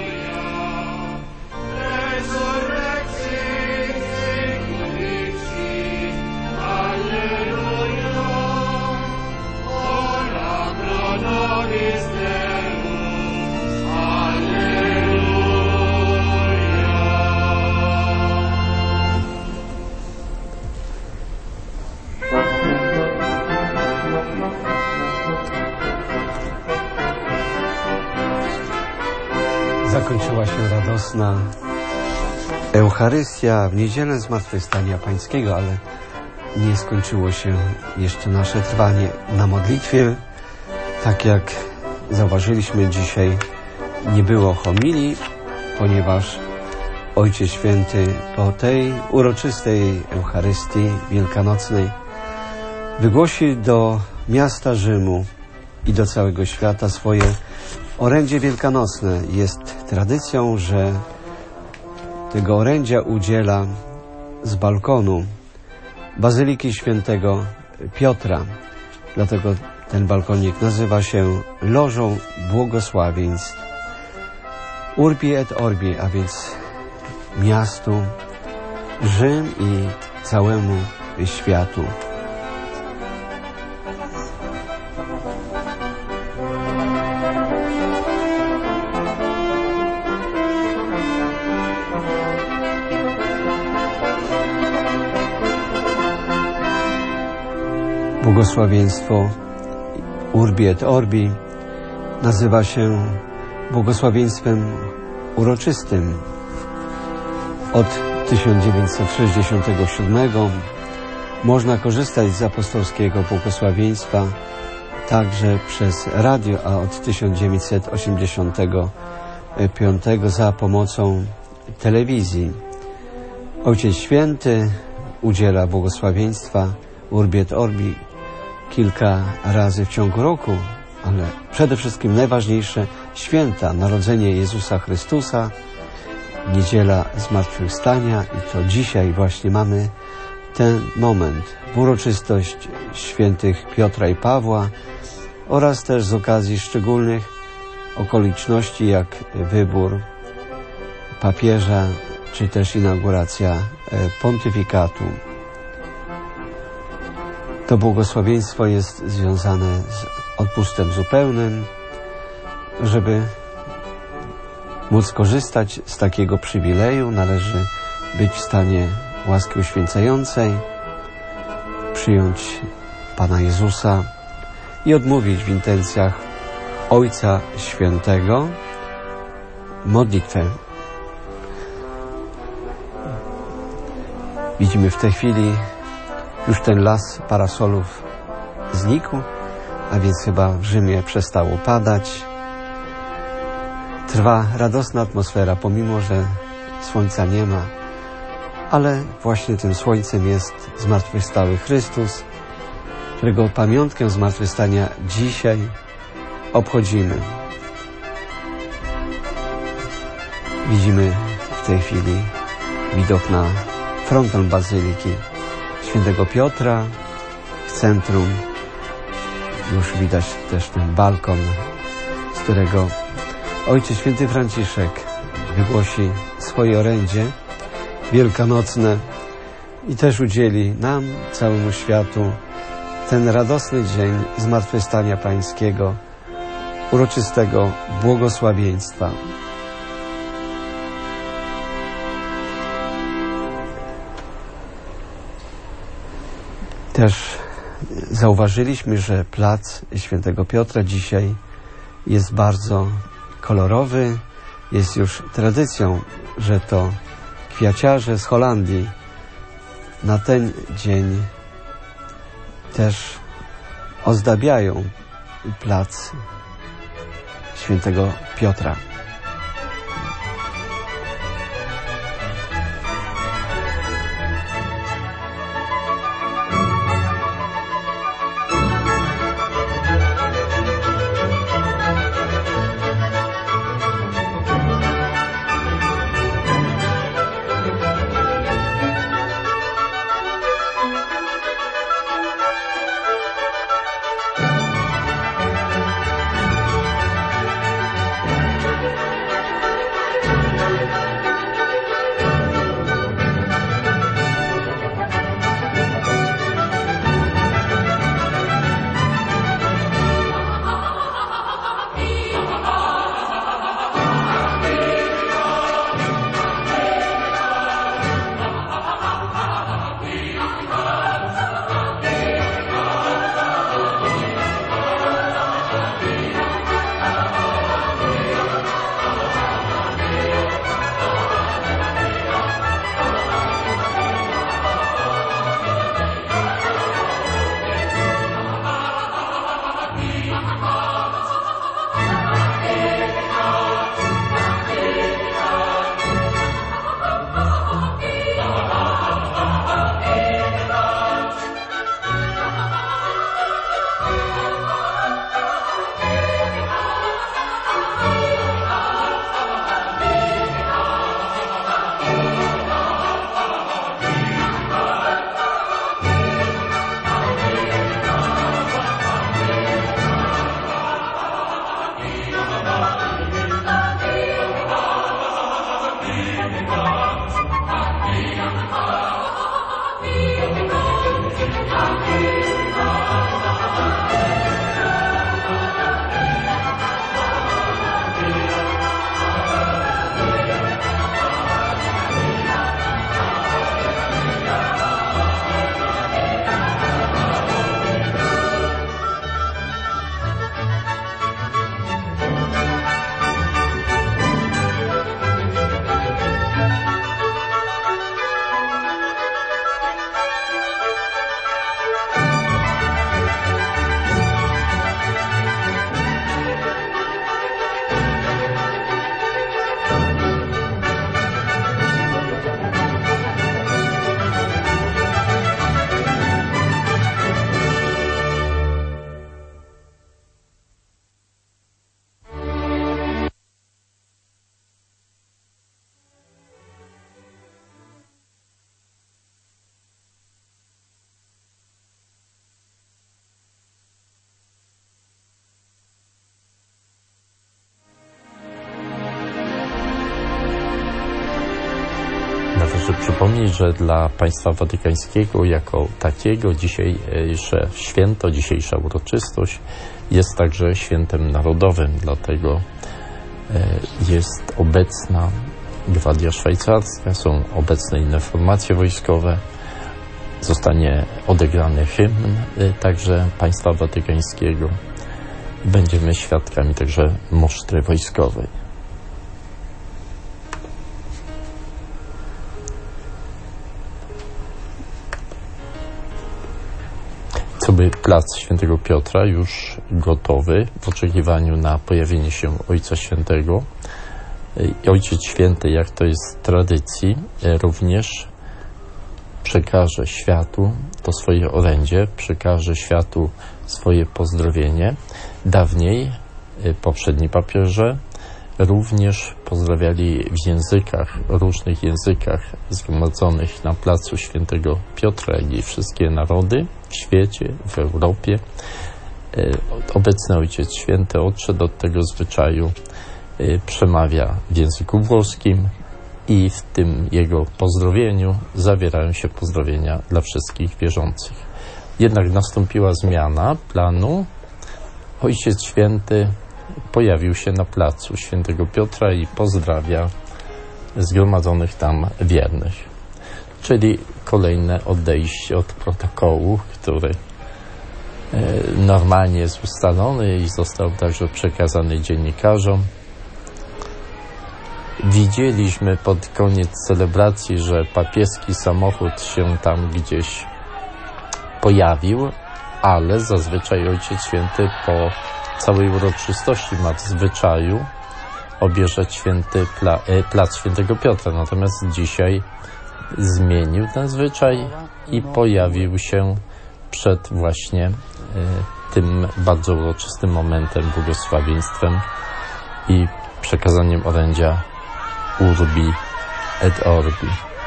Zakończyła się radosna Eucharystia w niedzielę Zmartwychwstania Pańskiego, ale nie skończyło się jeszcze nasze trwanie na modlitwie. Tak jak zauważyliśmy dzisiaj, nie było homilii, ponieważ Ojciec Święty po tej uroczystej Eucharystii wielkanocnej wygłosi do miasta Rzymu i do całego świata swoje orędzie wielkanocne. Jest tradycją, że tego orędzia udziela z balkonu Bazyliki Świętego Piotra. Dlatego ten balkonik nazywa się Lożą Błogosławieństw. Urbi et Orbi, a więc miastu Rzym i całemu światu. Błogosławieństwo Urbi et Orbi nazywa się błogosławieństwem uroczystym. Od 1967 można korzystać z apostolskiego błogosławieństwa także przez radio, a od 1985 za pomocą telewizji. Ojciec Święty udziela błogosławieństwa Urbi et Orbi kilka razy w ciągu roku, ale przede wszystkim najważniejsze święta, Narodzenie Jezusa Chrystusa, Niedziela Zmartwychwstania i to dzisiaj właśnie mamy ten moment, uroczystość świętych Piotra i Pawła oraz też z okazji szczególnych okoliczności jak wybór papieża czy też inauguracja pontyfikatu. To błogosławieństwo jest związane z odpustem zupełnym. Żeby móc korzystać z takiego przywileju, należy być w stanie łaski uświęcającej, przyjąć Pana Jezusa i odmówić w intencjach Ojca Świętego modlitwę. Widzimy w tej chwili już ten las parasolów znikł, a więc chyba w Rzymie przestało padać. Trwa radosna atmosfera, pomimo że słońca nie ma, ale właśnie tym słońcem jest zmartwychwstały Chrystus, którego pamiątkę zmartwychwstania dzisiaj obchodzimy. Widzimy w tej chwili widok na fronton Bazyliki Świętego Piotra w centrum. Już widać też ten balkon, z którego Ojciec Święty Franciszek wygłosi swoje orędzie wielkanocne i też udzieli nam, całemu światu, ten radosny dzień Zmartwychwstania Pańskiego, uroczystego błogosławieństwa. Też zauważyliśmy, że plac Świętego Piotra dzisiaj jest bardzo kolorowy. Jest już tradycją, że to kwiaciarze z Holandii na ten dzień też ozdabiają plac Świętego Piotra. także przypomnieć, że dla państwa watykańskiego jako takiego dzisiejsze święto, dzisiejsza uroczystość jest także świętem narodowym, dlatego jest obecna Gwardia Szwajcarska, są obecne inne formacje wojskowe, zostanie odegrany hymn także państwa watykańskiego. Będziemy świadkami także moszty wojskowej. Co by plac Świętego Piotra już gotowy w oczekiwaniu na pojawienie się Ojca Świętego. Ojciec Święty, jak to jest tradycji, również przekaże światu to swoje orędzie, przekaże światu swoje pozdrowienie. Dawniej poprzedni papieże również pozdrawiali w językach, różnych językach zgromadzonych na placu Świętego Piotra, jak i wszystkie narody w świecie, w Europie. Obecny Ojciec Święty odszedł od tego zwyczaju, przemawia w języku włoskim i w tym jego pozdrowieniu zawierają się pozdrowienia dla wszystkich wierzących. Jednak nastąpiła zmiana planu. Ojciec Święty pojawił się na placu Świętego Piotra i pozdrawia zgromadzonych tam wiernych. Czyli kolejne odejście od protokołu, który normalnie jest ustalony i został także przekazany dziennikarzom. Widzieliśmy pod koniec celebracji, że papieski samochód się tam gdzieś pojawił, ale zazwyczaj Ojciec Święty po całej uroczystości ma w zwyczaju objeżdżać plac Świętego Piotra. Natomiast dzisiaj zmienił ten zwyczaj i pojawił się przed właśnie tym bardzo uroczystym momentem, błogosławieństwem i przekazaniem orędzia Urbi et Orbi.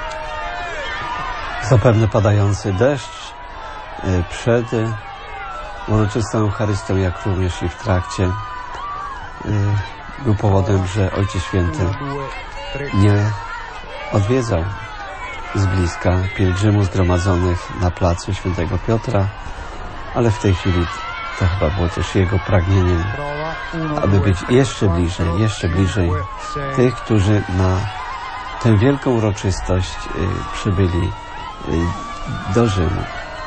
Zapewne padający deszcz przed uroczystą Eucharystią, jak również i w trakcie, był powodem, że Ojciec Święty nie odwiedzał z bliska pielgrzymów zgromadzonych na placu Świętego Piotra, ale w tej chwili to chyba było też jego pragnieniem, aby być jeszcze bliżej tych, którzy na tę wielką uroczystość przybyli do Rzymu.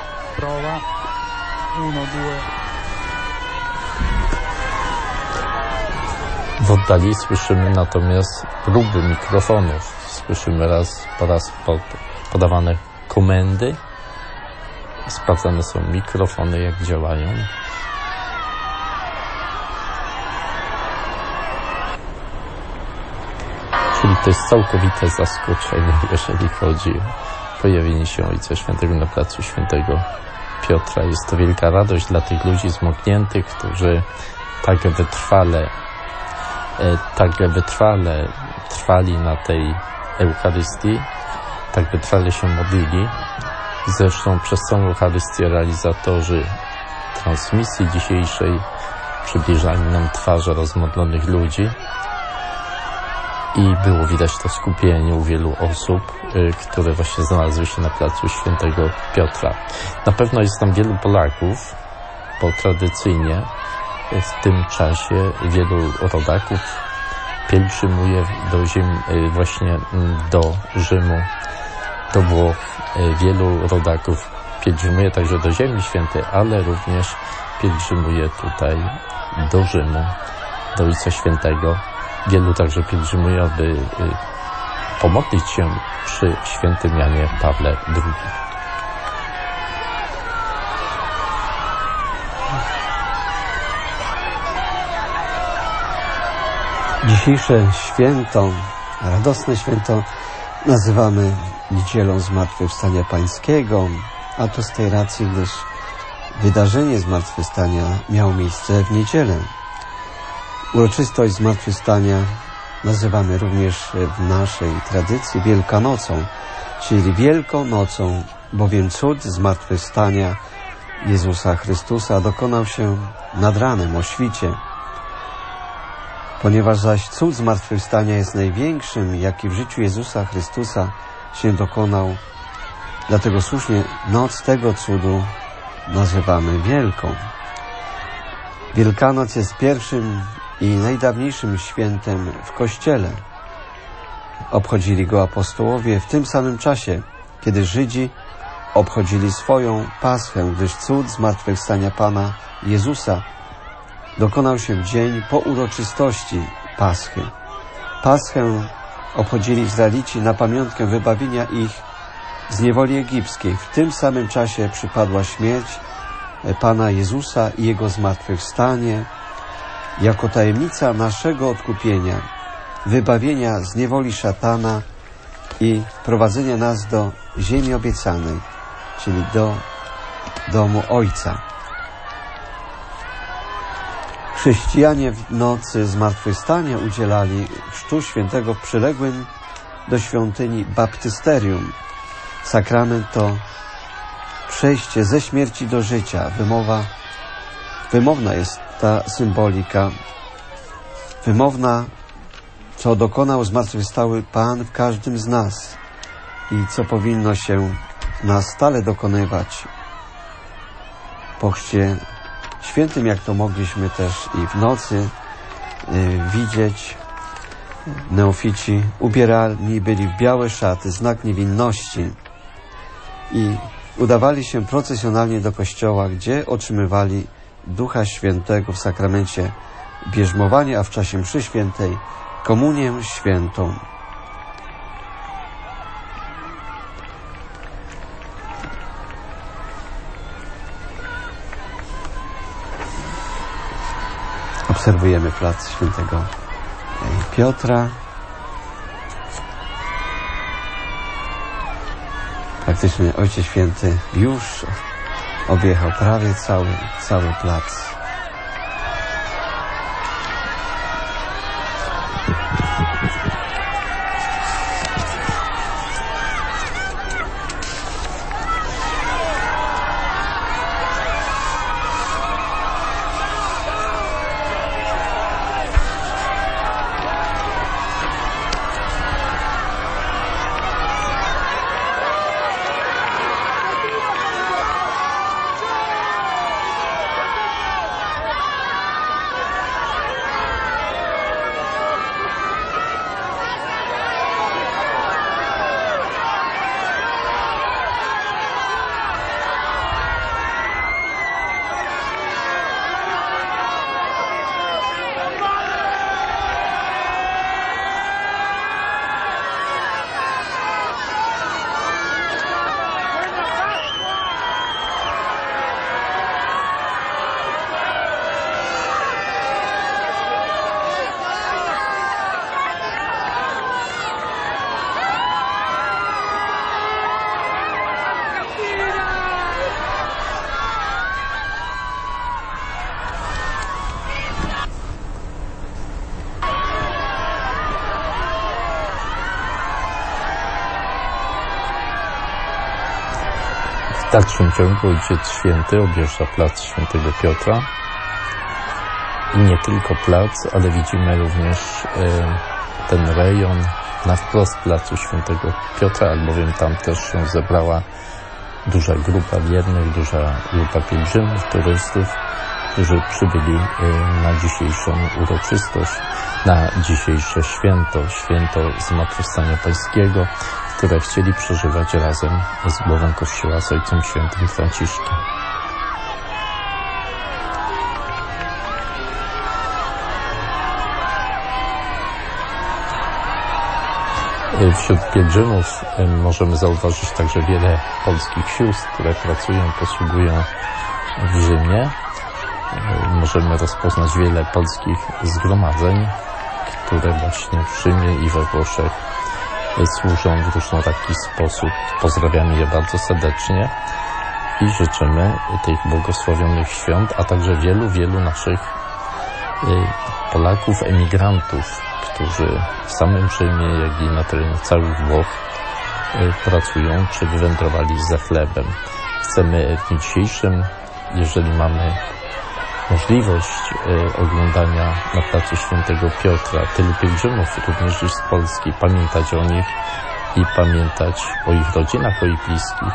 W oddali słyszymy natomiast próby mikrofonów. Słyszymy po raz podawane komendy. Sprawdzane są mikrofony, jak działają. Czyli to jest całkowite zaskoczenie, jeżeli chodzi o pojawienie się Ojca Świętego na placu Świętego Piotra. Jest to wielka radość dla tych ludzi zmokniętych, którzy tak wytrwale trwali na tej Eucharystii, tak wytrwale się modlili. Zresztą przez całą Eucharystię realizatorzy transmisji dzisiejszej przybliżali nam twarze rozmodlonych ludzi i było widać to skupienie u wielu osób, które właśnie znalazły się na placu Świętego Piotra. Na pewno jest tam wielu Polaków, bo tradycyjnie w tym czasie wielu rodaków pielgrzymuje właśnie do Rzymu, do Włoch. Wielu rodaków pielgrzymuje także do Ziemi Świętej, ale również pielgrzymuje tutaj do Rzymu, do Ojca Świętego. Wielu także pielgrzymuje, aby pomodlić się przy świętym Janie Pawle II. Dzisiejsze święto, radosne święto nazywamy Niedzielą Zmartwychwstania Pańskiego, a to z tej racji, gdyż wydarzenie Zmartwychwstania miało miejsce w niedzielę. Uroczystość Zmartwychwstania nazywamy również w naszej tradycji Wielkanocą, czyli Wielką Nocą, bowiem cud Zmartwychwstania Jezusa Chrystusa dokonał się nad ranem o świcie. Ponieważ zaś cud zmartwychwstania jest największym, jaki w życiu Jezusa Chrystusa się dokonał. Dlatego słusznie noc tego cudu nazywamy wielką. Wielkanoc jest pierwszym i najdawniejszym świętem w Kościele. Obchodzili go apostołowie w tym samym czasie, kiedy Żydzi obchodzili swoją Paschę, gdyż cud zmartwychwstania Pana Jezusa dokonał się w dzień po uroczystości Paschy. Paschę obchodzili Izraelici na pamiątkę wybawienia ich z niewoli egipskiej. W tym samym czasie przypadła śmierć Pana Jezusa i Jego zmartwychwstanie jako tajemnica naszego odkupienia, wybawienia z niewoli szatana i wprowadzenia nas do ziemi obiecanej, czyli do domu Ojca. Chrześcijanie w nocy zmartwychwstania udzielali chrztu świętego w przyległym do świątyni baptysterium. Sakrament to przejście ze śmierci do życia. Wymowna jest ta symbolika. Wymowna, co dokonał zmartwychwstały Pan w każdym z nas i co powinno się nas stale dokonywać. Po chrzcie świętym, jak to mogliśmy też i w nocy widzieć, neofici ubierani byli w białe szaty, znak niewinności i udawali się procesjonalnie do kościoła, gdzie otrzymywali Ducha Świętego w sakramencie bierzmowania, a w czasie mszy świętej komunię świętą. Obserwujemy plac świętego Piotra. Praktycznie Ojciec Święty już objechał prawie cały plac. W dalszym ciągu Ojciec Święty objeżdża plac Świętego Piotra i nie tylko plac, ale widzimy również ten rejon na wprost placu Świętego Piotra, albowiem tam też się zebrała duża grupa wiernych, duża grupa pielgrzymów, turystów, którzy przybyli na dzisiejszą uroczystość, na dzisiejsze święto Zmartwychwstania Pańskiego, które chcieli przeżywać razem z głową Kościoła, z Ojcem Świętym Franciszkiem. Wśród pielgrzymów możemy zauważyć także wiele polskich sióstr, które pracują, posługują w Rzymie. Możemy rozpoznać wiele polskich zgromadzeń, które właśnie w Rzymie i we Włoszech służą w różnoraki sposób. Pozdrawiamy je bardzo serdecznie i życzymy tych błogosławionych świąt, a także wielu naszych Polaków, emigrantów, którzy w samym Rzymie, jak i na terenie całych Włoch pracują, czy wywędrowali za chlebem. Chcemy w dniu dzisiejszym, jeżeli mamy możliwość oglądania na placu Świętego Piotra tylu pielgrzymów, również z Polski, pamiętać o nich i pamiętać o ich rodzinach, o ich bliskich.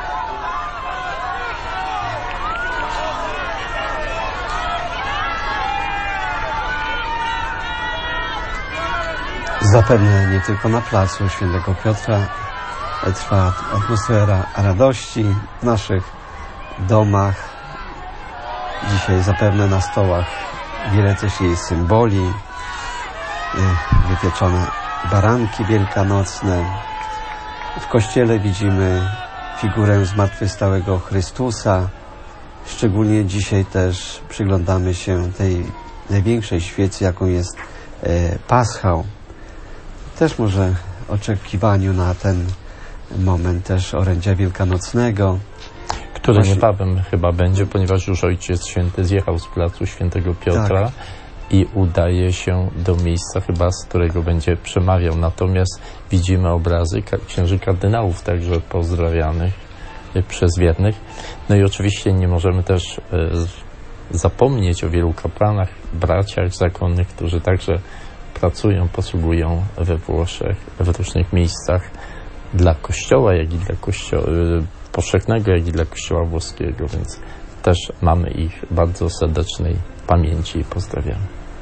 Zapewne nie tylko na placu Świętego Piotra trwa atmosfera radości w naszych domach. Dzisiaj zapewne na stołach wiele też jej symboli, wypieczone baranki wielkanocne. W kościele widzimy figurę zmartwychwstałego Chrystusa. Szczególnie dzisiaj też przyglądamy się tej największej świecy, jaką jest Paschał. Też może oczekiwaniu na ten moment też orędzia wielkanocnego. Który niebawem chyba będzie, ponieważ już Ojciec Święty zjechał z placu Świętego Piotra i udaje się do miejsca chyba, z którego będzie przemawiał. Natomiast widzimy obrazy księży kardynałów także pozdrawianych przez wiernych. No i oczywiście nie możemy też zapomnieć o wielu kapłanach, braciach zakonnych, którzy także pracują, posługują we Włoszech, w różnych miejscach dla Kościoła, jak i dla Kościoła powszechnego, jak i dla Kościoła włoskiego, więc też mamy ich bardzo serdecznej pamięci i pozdrawiamy.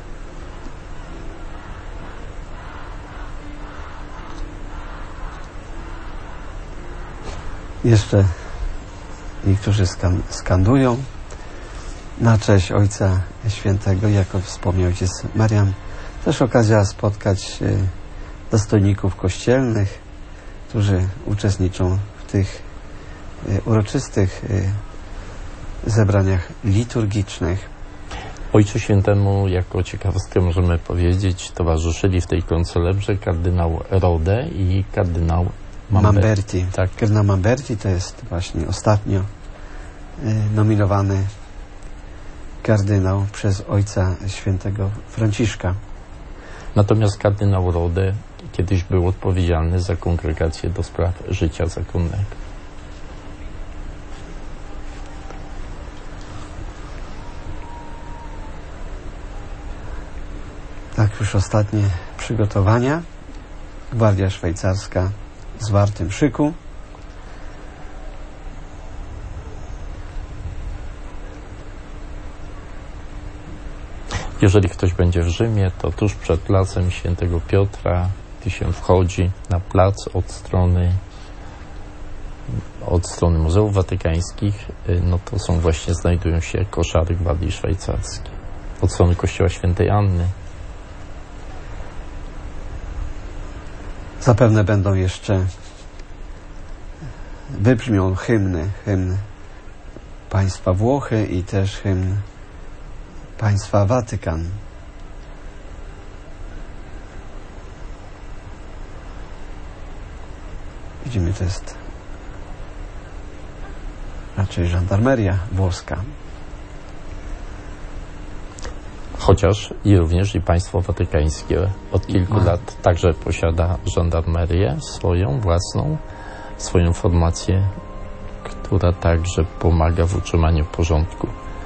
Jeszcze niektórzy skandują na cześć Ojca Świętego, jako wspomniał Ojciec Marian. Też okazja spotkać dostojników kościelnych, którzy uczestniczą w tych uroczystych zebraniach liturgicznych. Ojcu Świętemu, jako ciekawostkę możemy powiedzieć, towarzyszyli w tej koncelebrze kardynał Rode i kardynał Mamberti. Tak. Kardynał Mamberti to jest właśnie ostatnio nominowany kardynał przez Ojca Świętego Franciszka. Natomiast kardynał Rode kiedyś był odpowiedzialny za kongregację do spraw życia zakonnego. Tak, już ostatnie przygotowania. Gwardia Szwajcarska w zwartym szyku. Jeżeli ktoś będzie w Rzymie, to tuż przed placem Świętego Piotra, gdy się wchodzi na plac od strony Muzeów Watykańskich, no to znajdują się koszary Gwardii Szwajcarskiej. Od strony Kościoła Świętej Anny. Zapewne będą jeszcze wybrzmią hymn państwa Włochy i też hymn państwa Watykan. Widzimy, to jest raczej żandarmeria włoska. Chociaż również i państwo watykańskie od kilku lat także posiada żandarmerię swoją formację, która także pomaga w utrzymaniu porządku.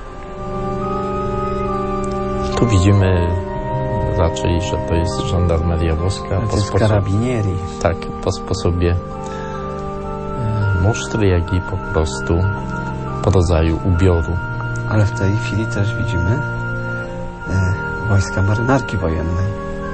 Tu widzimy raczej, że to jest żandarmeria włoska. To jest karabinieri. Tak, po sposobie musztry, jak i po prostu po rodzaju ubioru. Ale w tej chwili też widzimy wojska marynarki wojennej.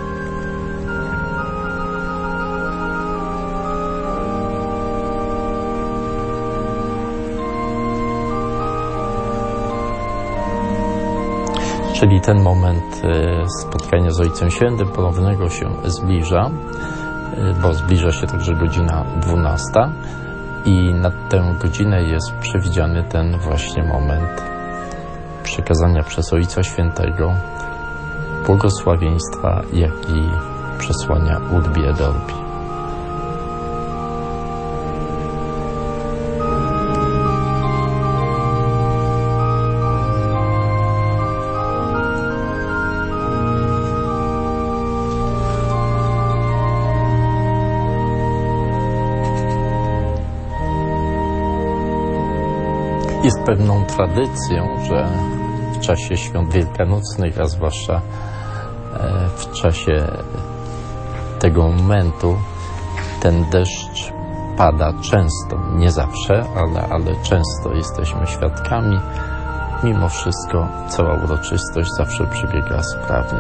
Czyli ten moment spotkania z Ojcem Świętym ponownego się zbliża, bo zbliża się także godzina 12 i na tę godzinę jest przewidziany ten właśnie moment przekazania przez Ojca Świętego błogosławieństwa, jak i przesłania Urbi et Orbi. Jest pewną tradycją, że w czasie świąt wielkanocnych, a zwłaszcza w czasie tego momentu ten deszcz pada często, nie zawsze, ale często jesteśmy świadkami. Mimo wszystko cała uroczystość zawsze przebiega sprawnie.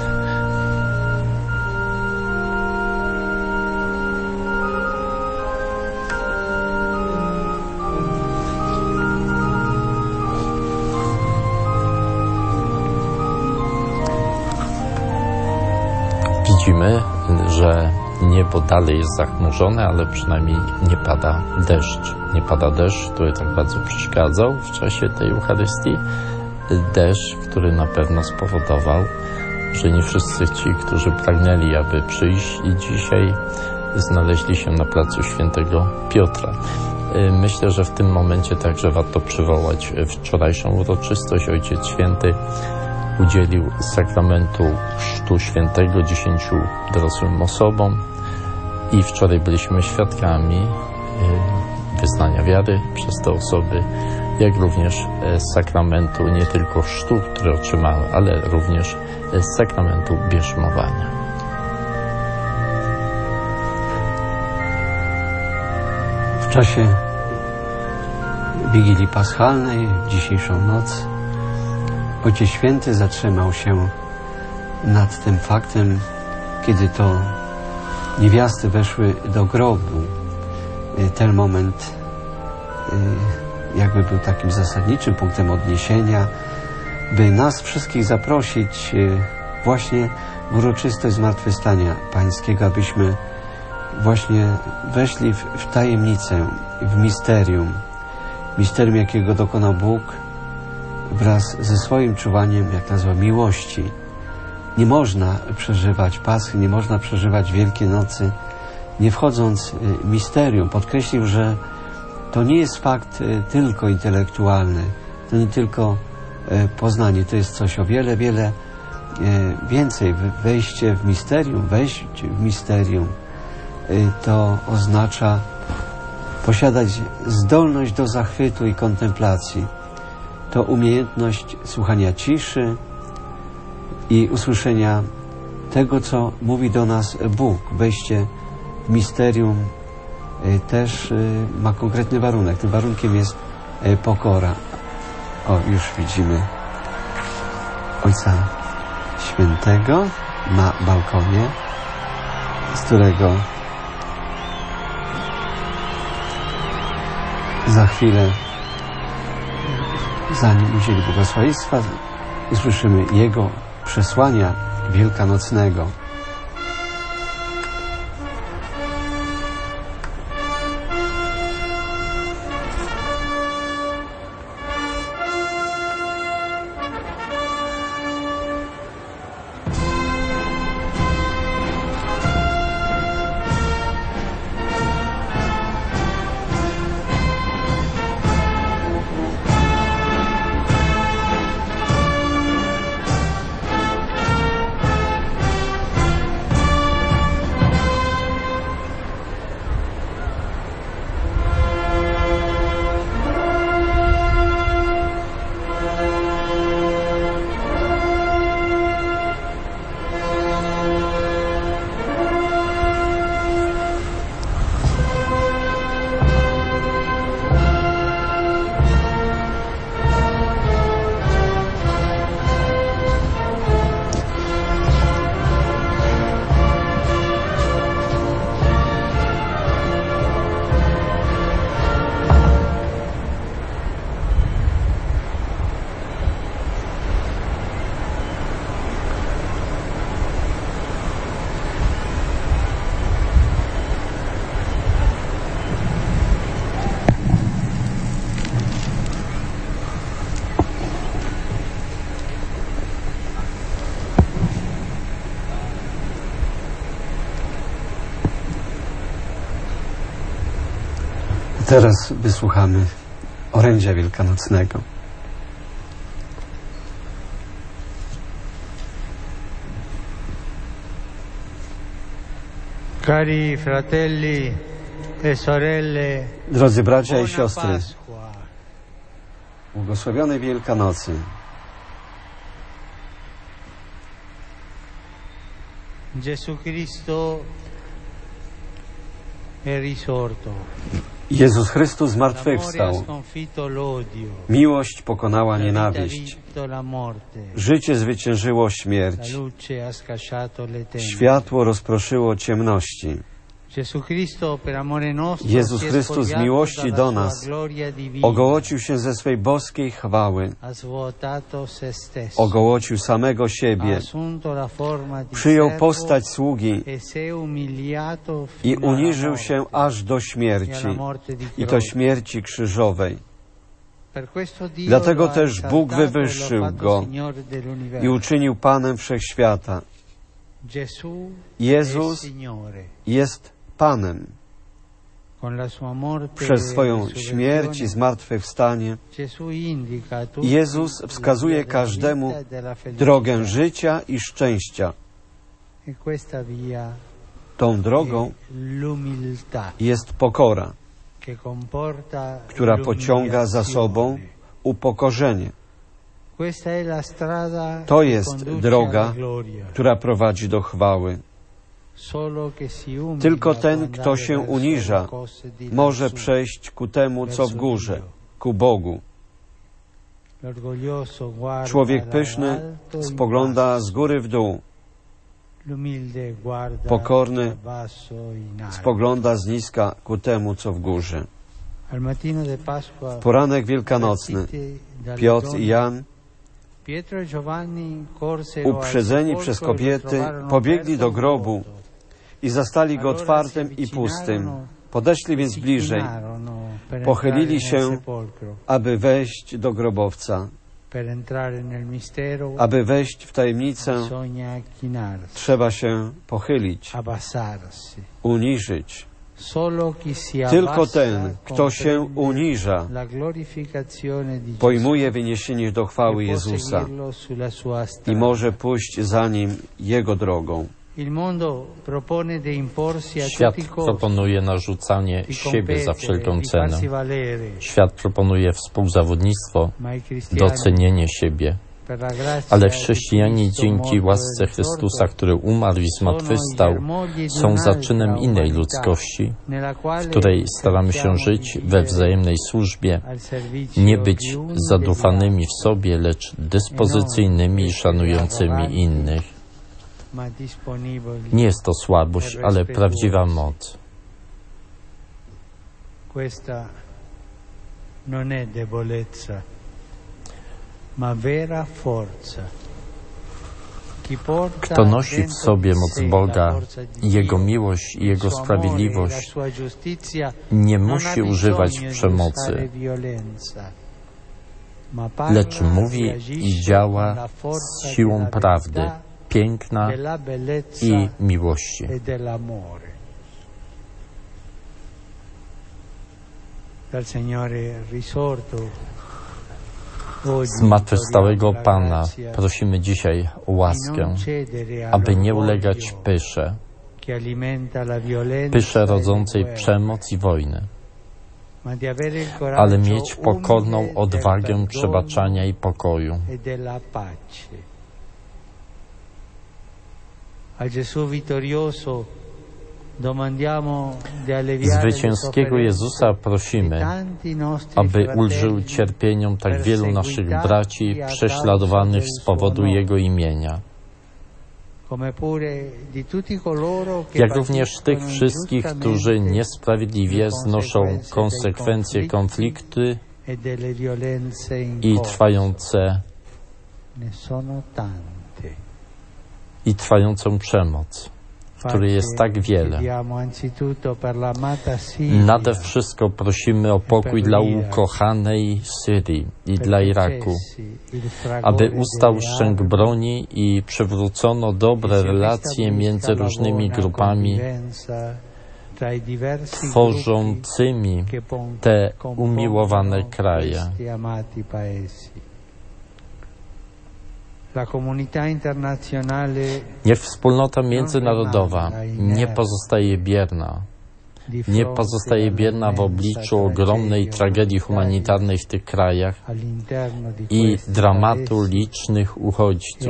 Widzimy, że niebo dalej jest zachmurzone, ale przynajmniej nie pada deszcz. Nie pada deszcz, który tak bardzo przeszkadzał w czasie tej Eucharystii. Deszcz, który na pewno spowodował, że nie wszyscy ci, którzy pragnęli, aby przyjść i dzisiaj znaleźli się na placu Świętego Piotra. Myślę, że w tym momencie także warto przywołać wczorajszą uroczystość. Ojciec Święty udzielił sakramentu Chrztu Świętego 10 dorosłym osobom i wczoraj byliśmy świadkami wyznania wiary przez te osoby, jak również sakramentu nie tylko chrztu, który otrzymały, ale również sakramentu bierzmowania. W czasie Wigilii Paschalnej, w dzisiejszą noc, Ojciec Święty zatrzymał się nad tym faktem, kiedy to niewiasty weszły do grobu. Ten moment jakby był takim zasadniczym punktem odniesienia, by nas wszystkich zaprosić właśnie w uroczystość Zmartwychwstania Pańskiego, abyśmy właśnie weszli w tajemnicę, w misterium, jakiego dokonał Bóg wraz ze swoim czuwaniem, jak nazwa, miłości. Nie można przeżywać Paschy, nie można przeżywać Wielkiej Nocy, nie wchodząc w misterium. Podkreślił, że to nie jest fakt tylko intelektualny, to nie tylko poznanie, to jest coś o wiele, wiele więcej. Wejść w misterium, to oznacza posiadać zdolność do zachwytu i kontemplacji. To umiejętność słuchania ciszy i usłyszenia tego, co mówi do nas Bóg. Wejście w misterium też ma konkretny warunek. Tym warunkiem jest pokora. O, już widzimy Ojca Świętego na balkonie, z którego za chwilę, zanim udzieli błogosławieństwa, usłyszymy Jego przesłania wielkanocnego. Teraz wysłuchamy orędzia wielkanocnego. Cari fratelli e sorelle, drodzy bracia i siostry, błogosławionej Wielkanocy. Jezus Chrystus zmartwychwstał. Miłość pokonała nienawiść. Życie zwyciężyło śmierć. Światło rozproszyło ciemności. Jezus Chrystus z miłości do nas ogołocił się ze swej boskiej chwały, ogołocił samego siebie, przyjął postać sługi i uniżył się aż do śmierci, i to śmierci krzyżowej. Dlatego też Bóg wywyższył Go i uczynił Panem Wszechświata. Jezus jest Panem. Przez swoją śmierć i zmartwychwstanie Jezus wskazuje każdemu drogę życia i szczęścia. Tą drogą jest pokora, która pociąga za sobą upokorzenie. To jest droga, która prowadzi do chwały. Tylko ten, kto się uniża, może przejść ku temu, co w górze, ku Bogu. Człowiek pyszny spogląda z góry w dół. Pokorny spogląda z niska ku temu, co w górze. W poranek wielkanocny Piotr i Jan, uprzedzeni przez kobiety, pobiegli do grobu i zastali go otwartym i pustym. Podeszli więc bliżej, pochylili się, aby wejść do grobowca. Aby wejść w tajemnicę, trzeba się pochylić, uniżyć. Tylko ten, kto się uniża, pojmuje wyniesienie do chwały Jezusa i może pójść za Nim Jego drogą. Świat proponuje narzucanie siebie za wszelką cenę. Świat proponuje współzawodnictwo, docenienie siebie. Ale chrześcijanie dzięki łasce Chrystusa, który umarł i zmartwychwstał, są zaczynem innej ludzkości, w której staramy się żyć we wzajemnej służbie, nie być zadufanymi w sobie, lecz dyspozycyjnymi i szanującymi innych. Nie jest to słabość, ale prawdziwa moc. Questa non è debolezza, ma vera forza. Kto nosi w sobie moc Boga, Jego miłość i Jego sprawiedliwość, nie musi używać przemocy, lecz mówi i działa z siłą prawdy, piękna i miłości. Zmartwychwstałego Pana prosimy dzisiaj o łaskę, aby nie ulegać pysze rodzącej przemoc i wojnę, ale mieć pokorną odwagę przebaczania i pokoju. Zwycięskiego Jezusa prosimy, aby ulżył cierpieniom tak wielu naszych braci prześladowanych z powodu Jego imienia, jak również tych wszystkich, którzy niesprawiedliwie znoszą konsekwencje konflikty i trwającą przemoc, której jest tak wiele. Nade wszystko prosimy o pokój dla ukochanej Syrii i dla Iraku, aby ustał szczęk broni i przywrócono dobre relacje między różnymi grupami tworzącymi te umiłowane kraje. Niech wspólnota międzynarodowa nie pozostaje bierna w obliczu ogromnej tragedii humanitarnej w tych krajach i dramatu licznych uchodźców.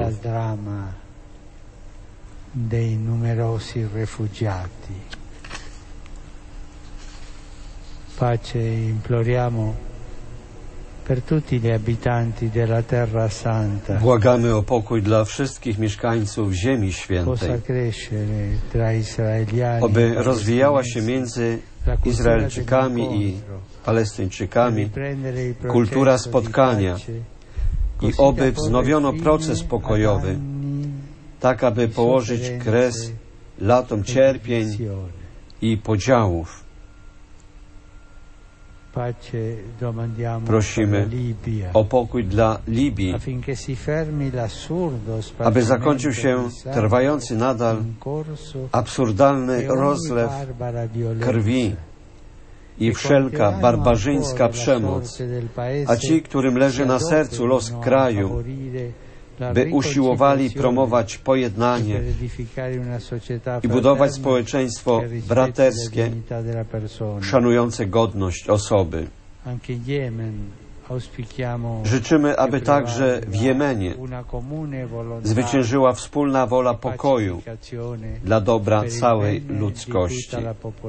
Pace imploriamo per tutti gli abitanti della Terra Santa. Błagamy o pokój dla wszystkich mieszkańców Ziemi Possa Świętej, crescere tra israeliani aby e rozwijała się palestinesi między la cultura Izraelczykami i dell'incontro, Palestyńczykami riprendere il processo kultura di spotkania pace, i così da oby porre wznowiono fine proces ad pokojowy, anni tak aby di położyć sofferenze kres latom e cierpień divisione. i podziałów. Pace domandiamo Prosimy per la Libia, o pokój dla Libii, affinché si fermi l'assurdo aby zakończył się spargimento di sangue trwający nadal in corso absurdalny e ogni rozlew barbara violenza. krwi i wszelka barbarzyńska przemoc, a ci, którym leży na sercu los kraju, by usiłowali promować pojednanie i budować społeczeństwo braterskie, szanujące godność osoby. Życzymy, aby także w Jemenie zwyciężyła wspólna wola pokoju dla dobra całej ludzkości.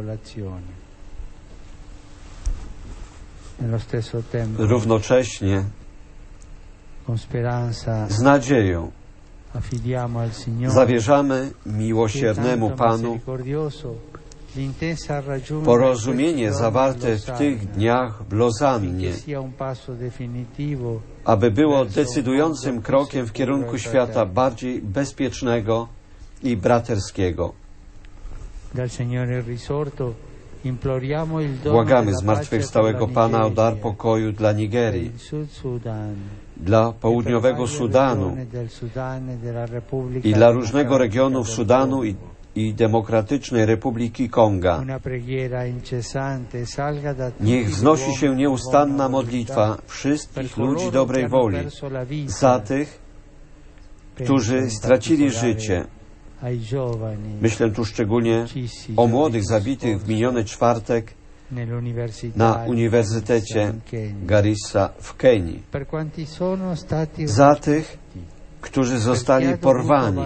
Równocześnie z nadzieją zawierzamy miłosiernemu Panu porozumienie zawarte w tych dniach w Lozannie, aby było decydującym krokiem w kierunku świata bardziej bezpiecznego i braterskiego. Błagamy zmartwychwstałego Pana o dar pokoju dla Nigerii, dla południowego Sudanu i dla różnego regionów Sudanu i Demokratycznej Republiki Konga. Niech wznosi się nieustanna modlitwa wszystkich ludzi dobrej woli za tych, którzy stracili życie. Myślę tu szczególnie o młodych zabitych w miniony czwartek na Uniwersytecie Garissa w Kenii. Za tych, którzy zostali porwani,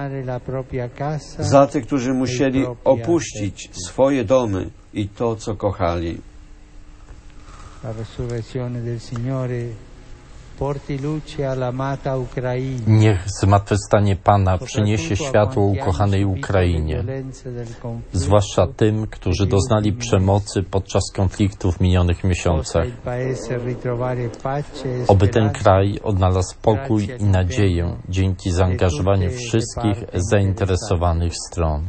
za tych, którzy musieli opuścić swoje domy i to, co kochali. Niech zmartwychwstanie Pana przyniesie światło ukochanej Ukrainie, zwłaszcza tym, którzy doznali przemocy podczas konfliktów w minionych miesiącach. Oby ten kraj odnalazł pokój i nadzieję dzięki zaangażowaniu wszystkich zainteresowanych stron.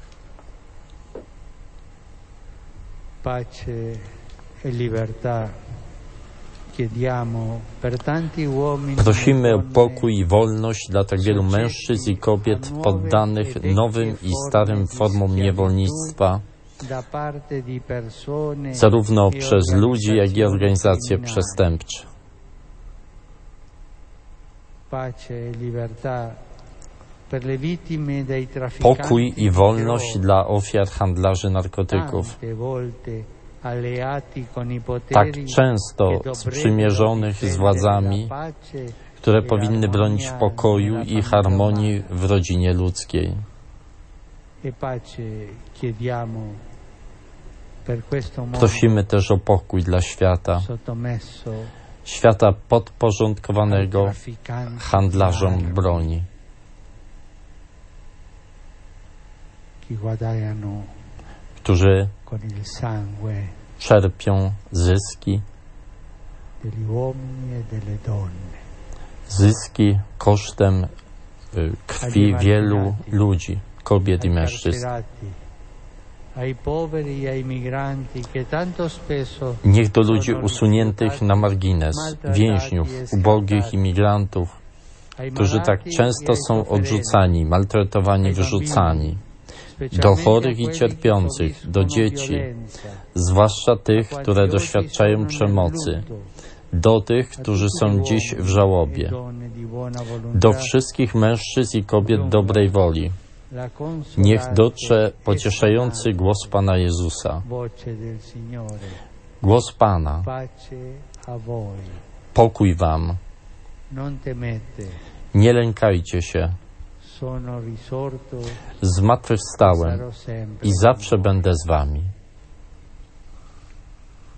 Pace e libertà. Prosimy o pokój i wolność dla tak wielu mężczyzn i kobiet poddanych nowym i starym formom niewolnictwa, zarówno przez ludzi, jak i organizacje przestępcze. Pokój i wolność dla ofiar handlarzy narkotyków, tak często sprzymierzonych z władzami, które powinny bronić pokoju i harmonii w rodzinie ludzkiej. Prosimy też o pokój dla świata podporządkowanego handlarzom broni, którzy czerpią zyski kosztem krwi wielu ludzi, kobiet i mężczyzn. Niech do ludzi usuniętych na margines, więźniów, ubogich imigrantów, którzy tak często są odrzucani, maltretowani, wyrzucani, do chorych i cierpiących, do dzieci, zwłaszcza tych, które doświadczają przemocy, do tych, którzy są dziś w żałobie, do wszystkich mężczyzn i kobiet dobrej woli. Niech dotrze pocieszający głos Pana Jezusa. Głos Pana. Pokój wam. Nie lękajcie się. Zmartwychwstałem i zawsze będę z wami.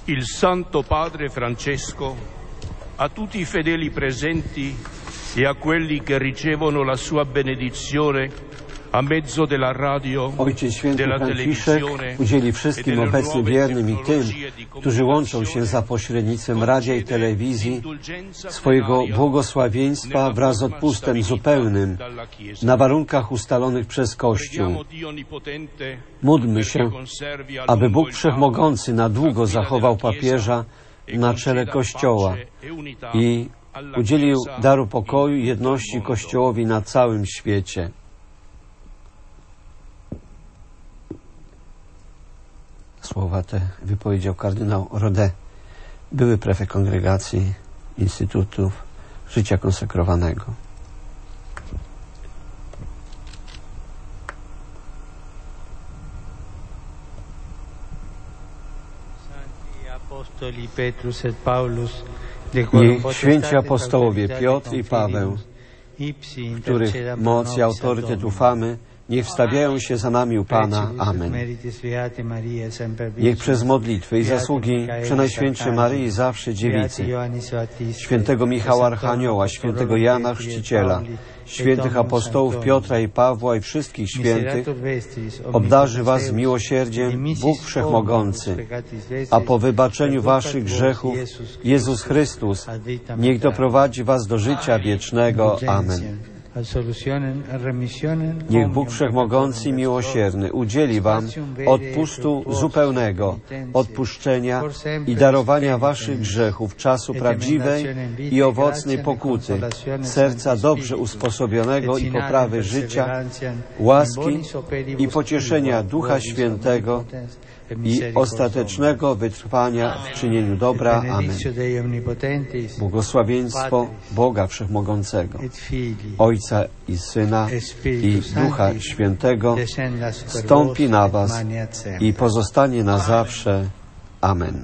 il Santo Padre Francesco, a tutti i fedeli presenti e a quelli che ricevono la sua benedizione a mezzo della radio, Ojciec Święty della Franciszek televisione udzieli e wszystkim delle obecnym nuove wiernym i tym, tecnologie di którzy łączą się za comunicazione, pośrednictwem radia i telewizji, indulgenza swojego plenaria błogosławieństwa wraz z odpustem zupełnym dalla Chiesa. na warunkach ustalonych przez Kościół. Preghiamo Dio Onnipotente Módlmy perché się, conservi a aby lungo Bóg il Wszechmogący na długo Papa, zachował fine della papieża Chiesa, na e czele conceda Kościoła pace e unità i alla udzielił Chiesa daru in pokoju i tutto il jedności mondo. Kościołowi na całym świecie. Słowa te wypowiedział kardynał Rodet, były prefekt Kongregacji Instytutów Życia Konsekrowanego. I święci apostołowie Piotr i Paweł, których moc i autorytet ufamy, niech wstawiają się za nami u Pana. Amen. Niech przez modlitwy i zasługi Przenajświętszej Maryi Zawsze Dziewicy, świętego Michała Archanioła, świętego Jana Chrzciciela, świętych apostołów Piotra i Pawła i wszystkich świętych, obdarzy was miłosierdziem Bóg Wszechmogący, a po wybaczeniu waszych grzechów Jezus Chrystus niech doprowadzi was do życia wiecznego. Amen. Niech Bóg Wszechmogący i miłosierny udzieli wam odpustu zupełnego, odpuszczenia i darowania waszych grzechów, czasu prawdziwej i owocnej pokuty, serca dobrze usposobionego i poprawy życia, łaski i pocieszenia Ducha Świętego i ostatecznego wytrwania w czynieniu dobra. Amen. Błogosławieństwo Boga Wszechmogącego, Ojca i Syna i Ducha Świętego stąpi na was i pozostanie na zawsze. Amen.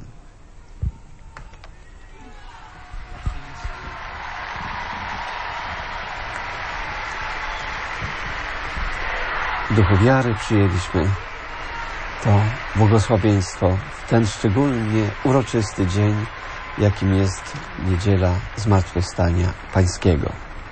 W duchu wiary przyjęliśmy to błogosławieństwo w ten szczególnie uroczysty dzień, jakim jest Niedziela Zmartwychwstania Pańskiego.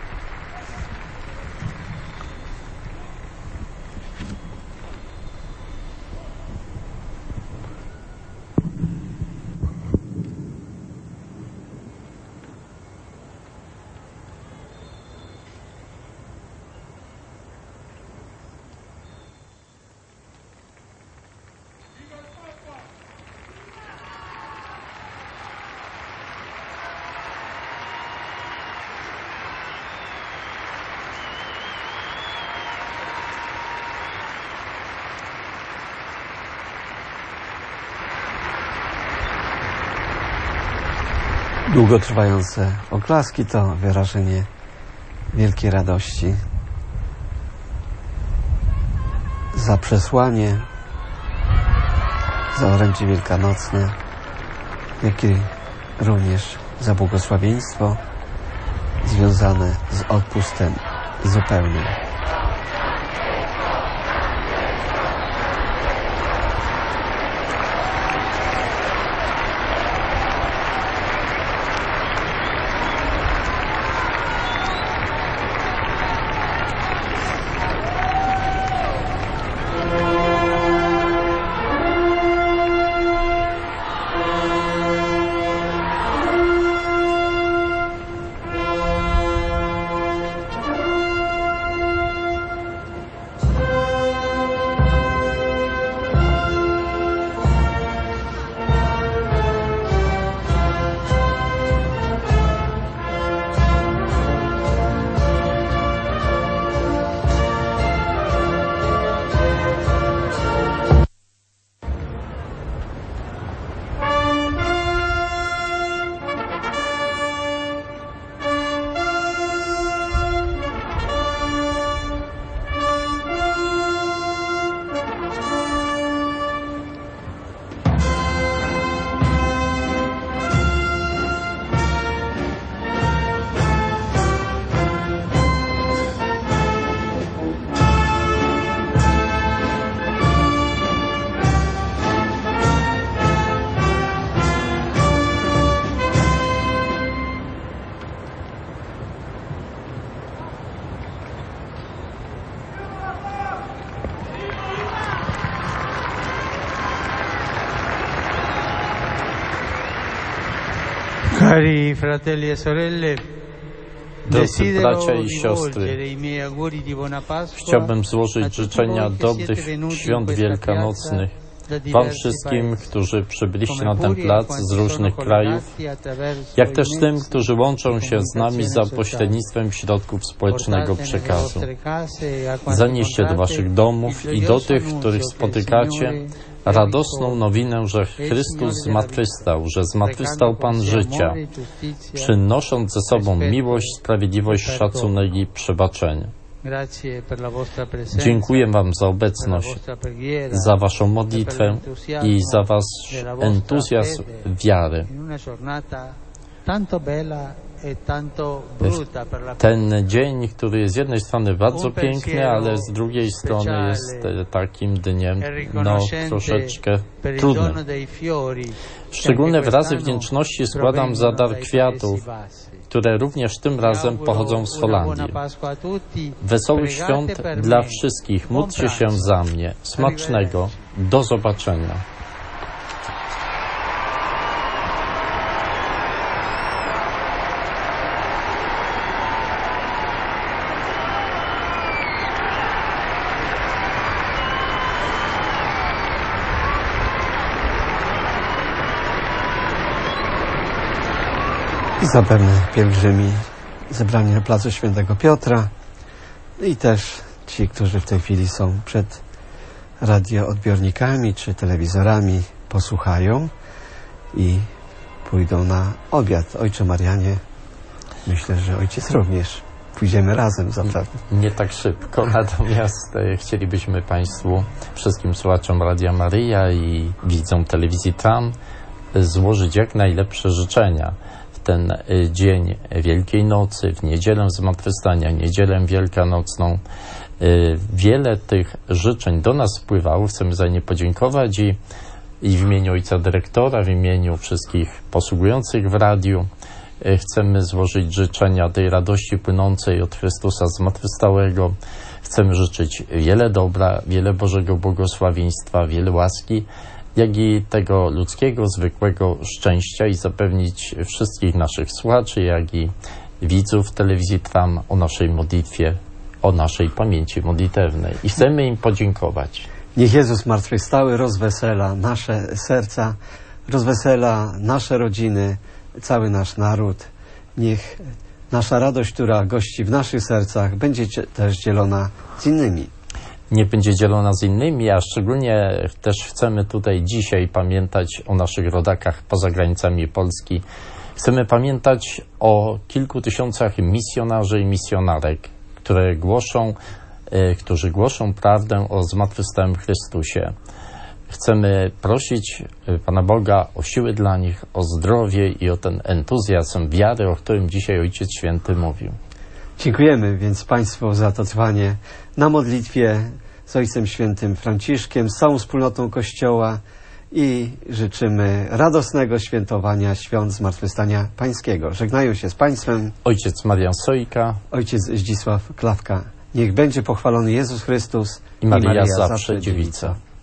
Długotrwające oklaski to wyrażenie wielkiej radości za przesłanie, za orędzie wielkanocne, jak i również za błogosławieństwo związane z odpustem zupełnym. Cari fratelli e sorelle, Drodzy bracia i siostry, chciałbym złożyć życzenia dobrych świąt wielkanocnych Wam wszystkim, którzy przybyliście na ten plac z różnych krajów, jak też tym, którzy łączą się z nami za pośrednictwem środków społecznego przekazu. Zanieście do Waszych domów i do tych, których spotykacie, radosną nowinę, że Chrystus zmartwychwstał, że zmartwychwstał Pan życia, przynosząc ze sobą miłość, sprawiedliwość, szacunek i przebaczenie. Dziękuję Wam za obecność, za Waszą modlitwę i za Wasz entuzjazm wiary. Ten dzień, który jest z jednej strony bardzo piękny, ale z drugiej strony jest takim dniem, troszeczkę trudnym. Szczególne wyrazy wdzięczności składam za dar kwiatów, które również tym razem pochodzą z Holandii. Wesołych świąt dla wszystkich. Módlcie się za mnie. Smacznego. Do zobaczenia. I zapewne pielgrzymi zebrani na placu Świętego Piotra i też ci, którzy w tej chwili są przed radioodbiornikami czy telewizorami, posłuchają i pójdą na obiad. Ojcze Marianie, myślę, że ojciec również. Pójdziemy razem zapewne. Nie tak szybko, natomiast chcielibyśmy Państwu, wszystkim słuchaczom Radia Maryja i widzom telewizji TRAM złożyć jak najlepsze życzenia. Ten dzień Wielkiej Nocy, w niedzielę Zmartwychwstania, niedzielę wielkanocną. Wiele tych życzeń do nas wpływało. Chcemy za nie podziękować i w imieniu ojca dyrektora, w imieniu wszystkich posługujących w radiu chcemy złożyć życzenia tej radości płynącej od Chrystusa Zmartwychwstałego. Chcemy życzyć wiele dobra, wiele Bożego błogosławieństwa, wiele łaski, jak i tego ludzkiego, zwykłego szczęścia i zapewnić wszystkich naszych słuchaczy, jak i widzów telewizji TRAM o naszej modlitwie, o naszej pamięci modlitewnej. I chcemy im podziękować. Niech Jezus zmartwychwstały rozwesela nasze serca, rozwesela nasze rodziny, cały nasz naród. Niech nasza radość, która gości w naszych sercach, będzie też dzielona z innymi. Nie będzie dzielona z innymi, a szczególnie też chcemy tutaj dzisiaj pamiętać o naszych rodakach poza granicami Polski. Chcemy pamiętać o kilku tysiącach misjonarzy i misjonarek, którzy głoszą prawdę o zmartwychwstałym Chrystusie. Chcemy prosić Pana Boga o siły dla nich, o zdrowie i o ten entuzjazm wiary, o którym dzisiaj Ojciec Święty mówił. Dziękujemy więc Państwu za to trwanie na modlitwie z Ojcem Świętym Franciszkiem, z całą wspólnotą Kościoła i życzymy radosnego świętowania świąt Zmartwychwstania Pańskiego. Żegnają się z Państwem Ojciec Marian Sojka, Ojciec Zdzisław Klawka. Niech będzie pochwalony Jezus Chrystus i Maryja zawsze dziewica.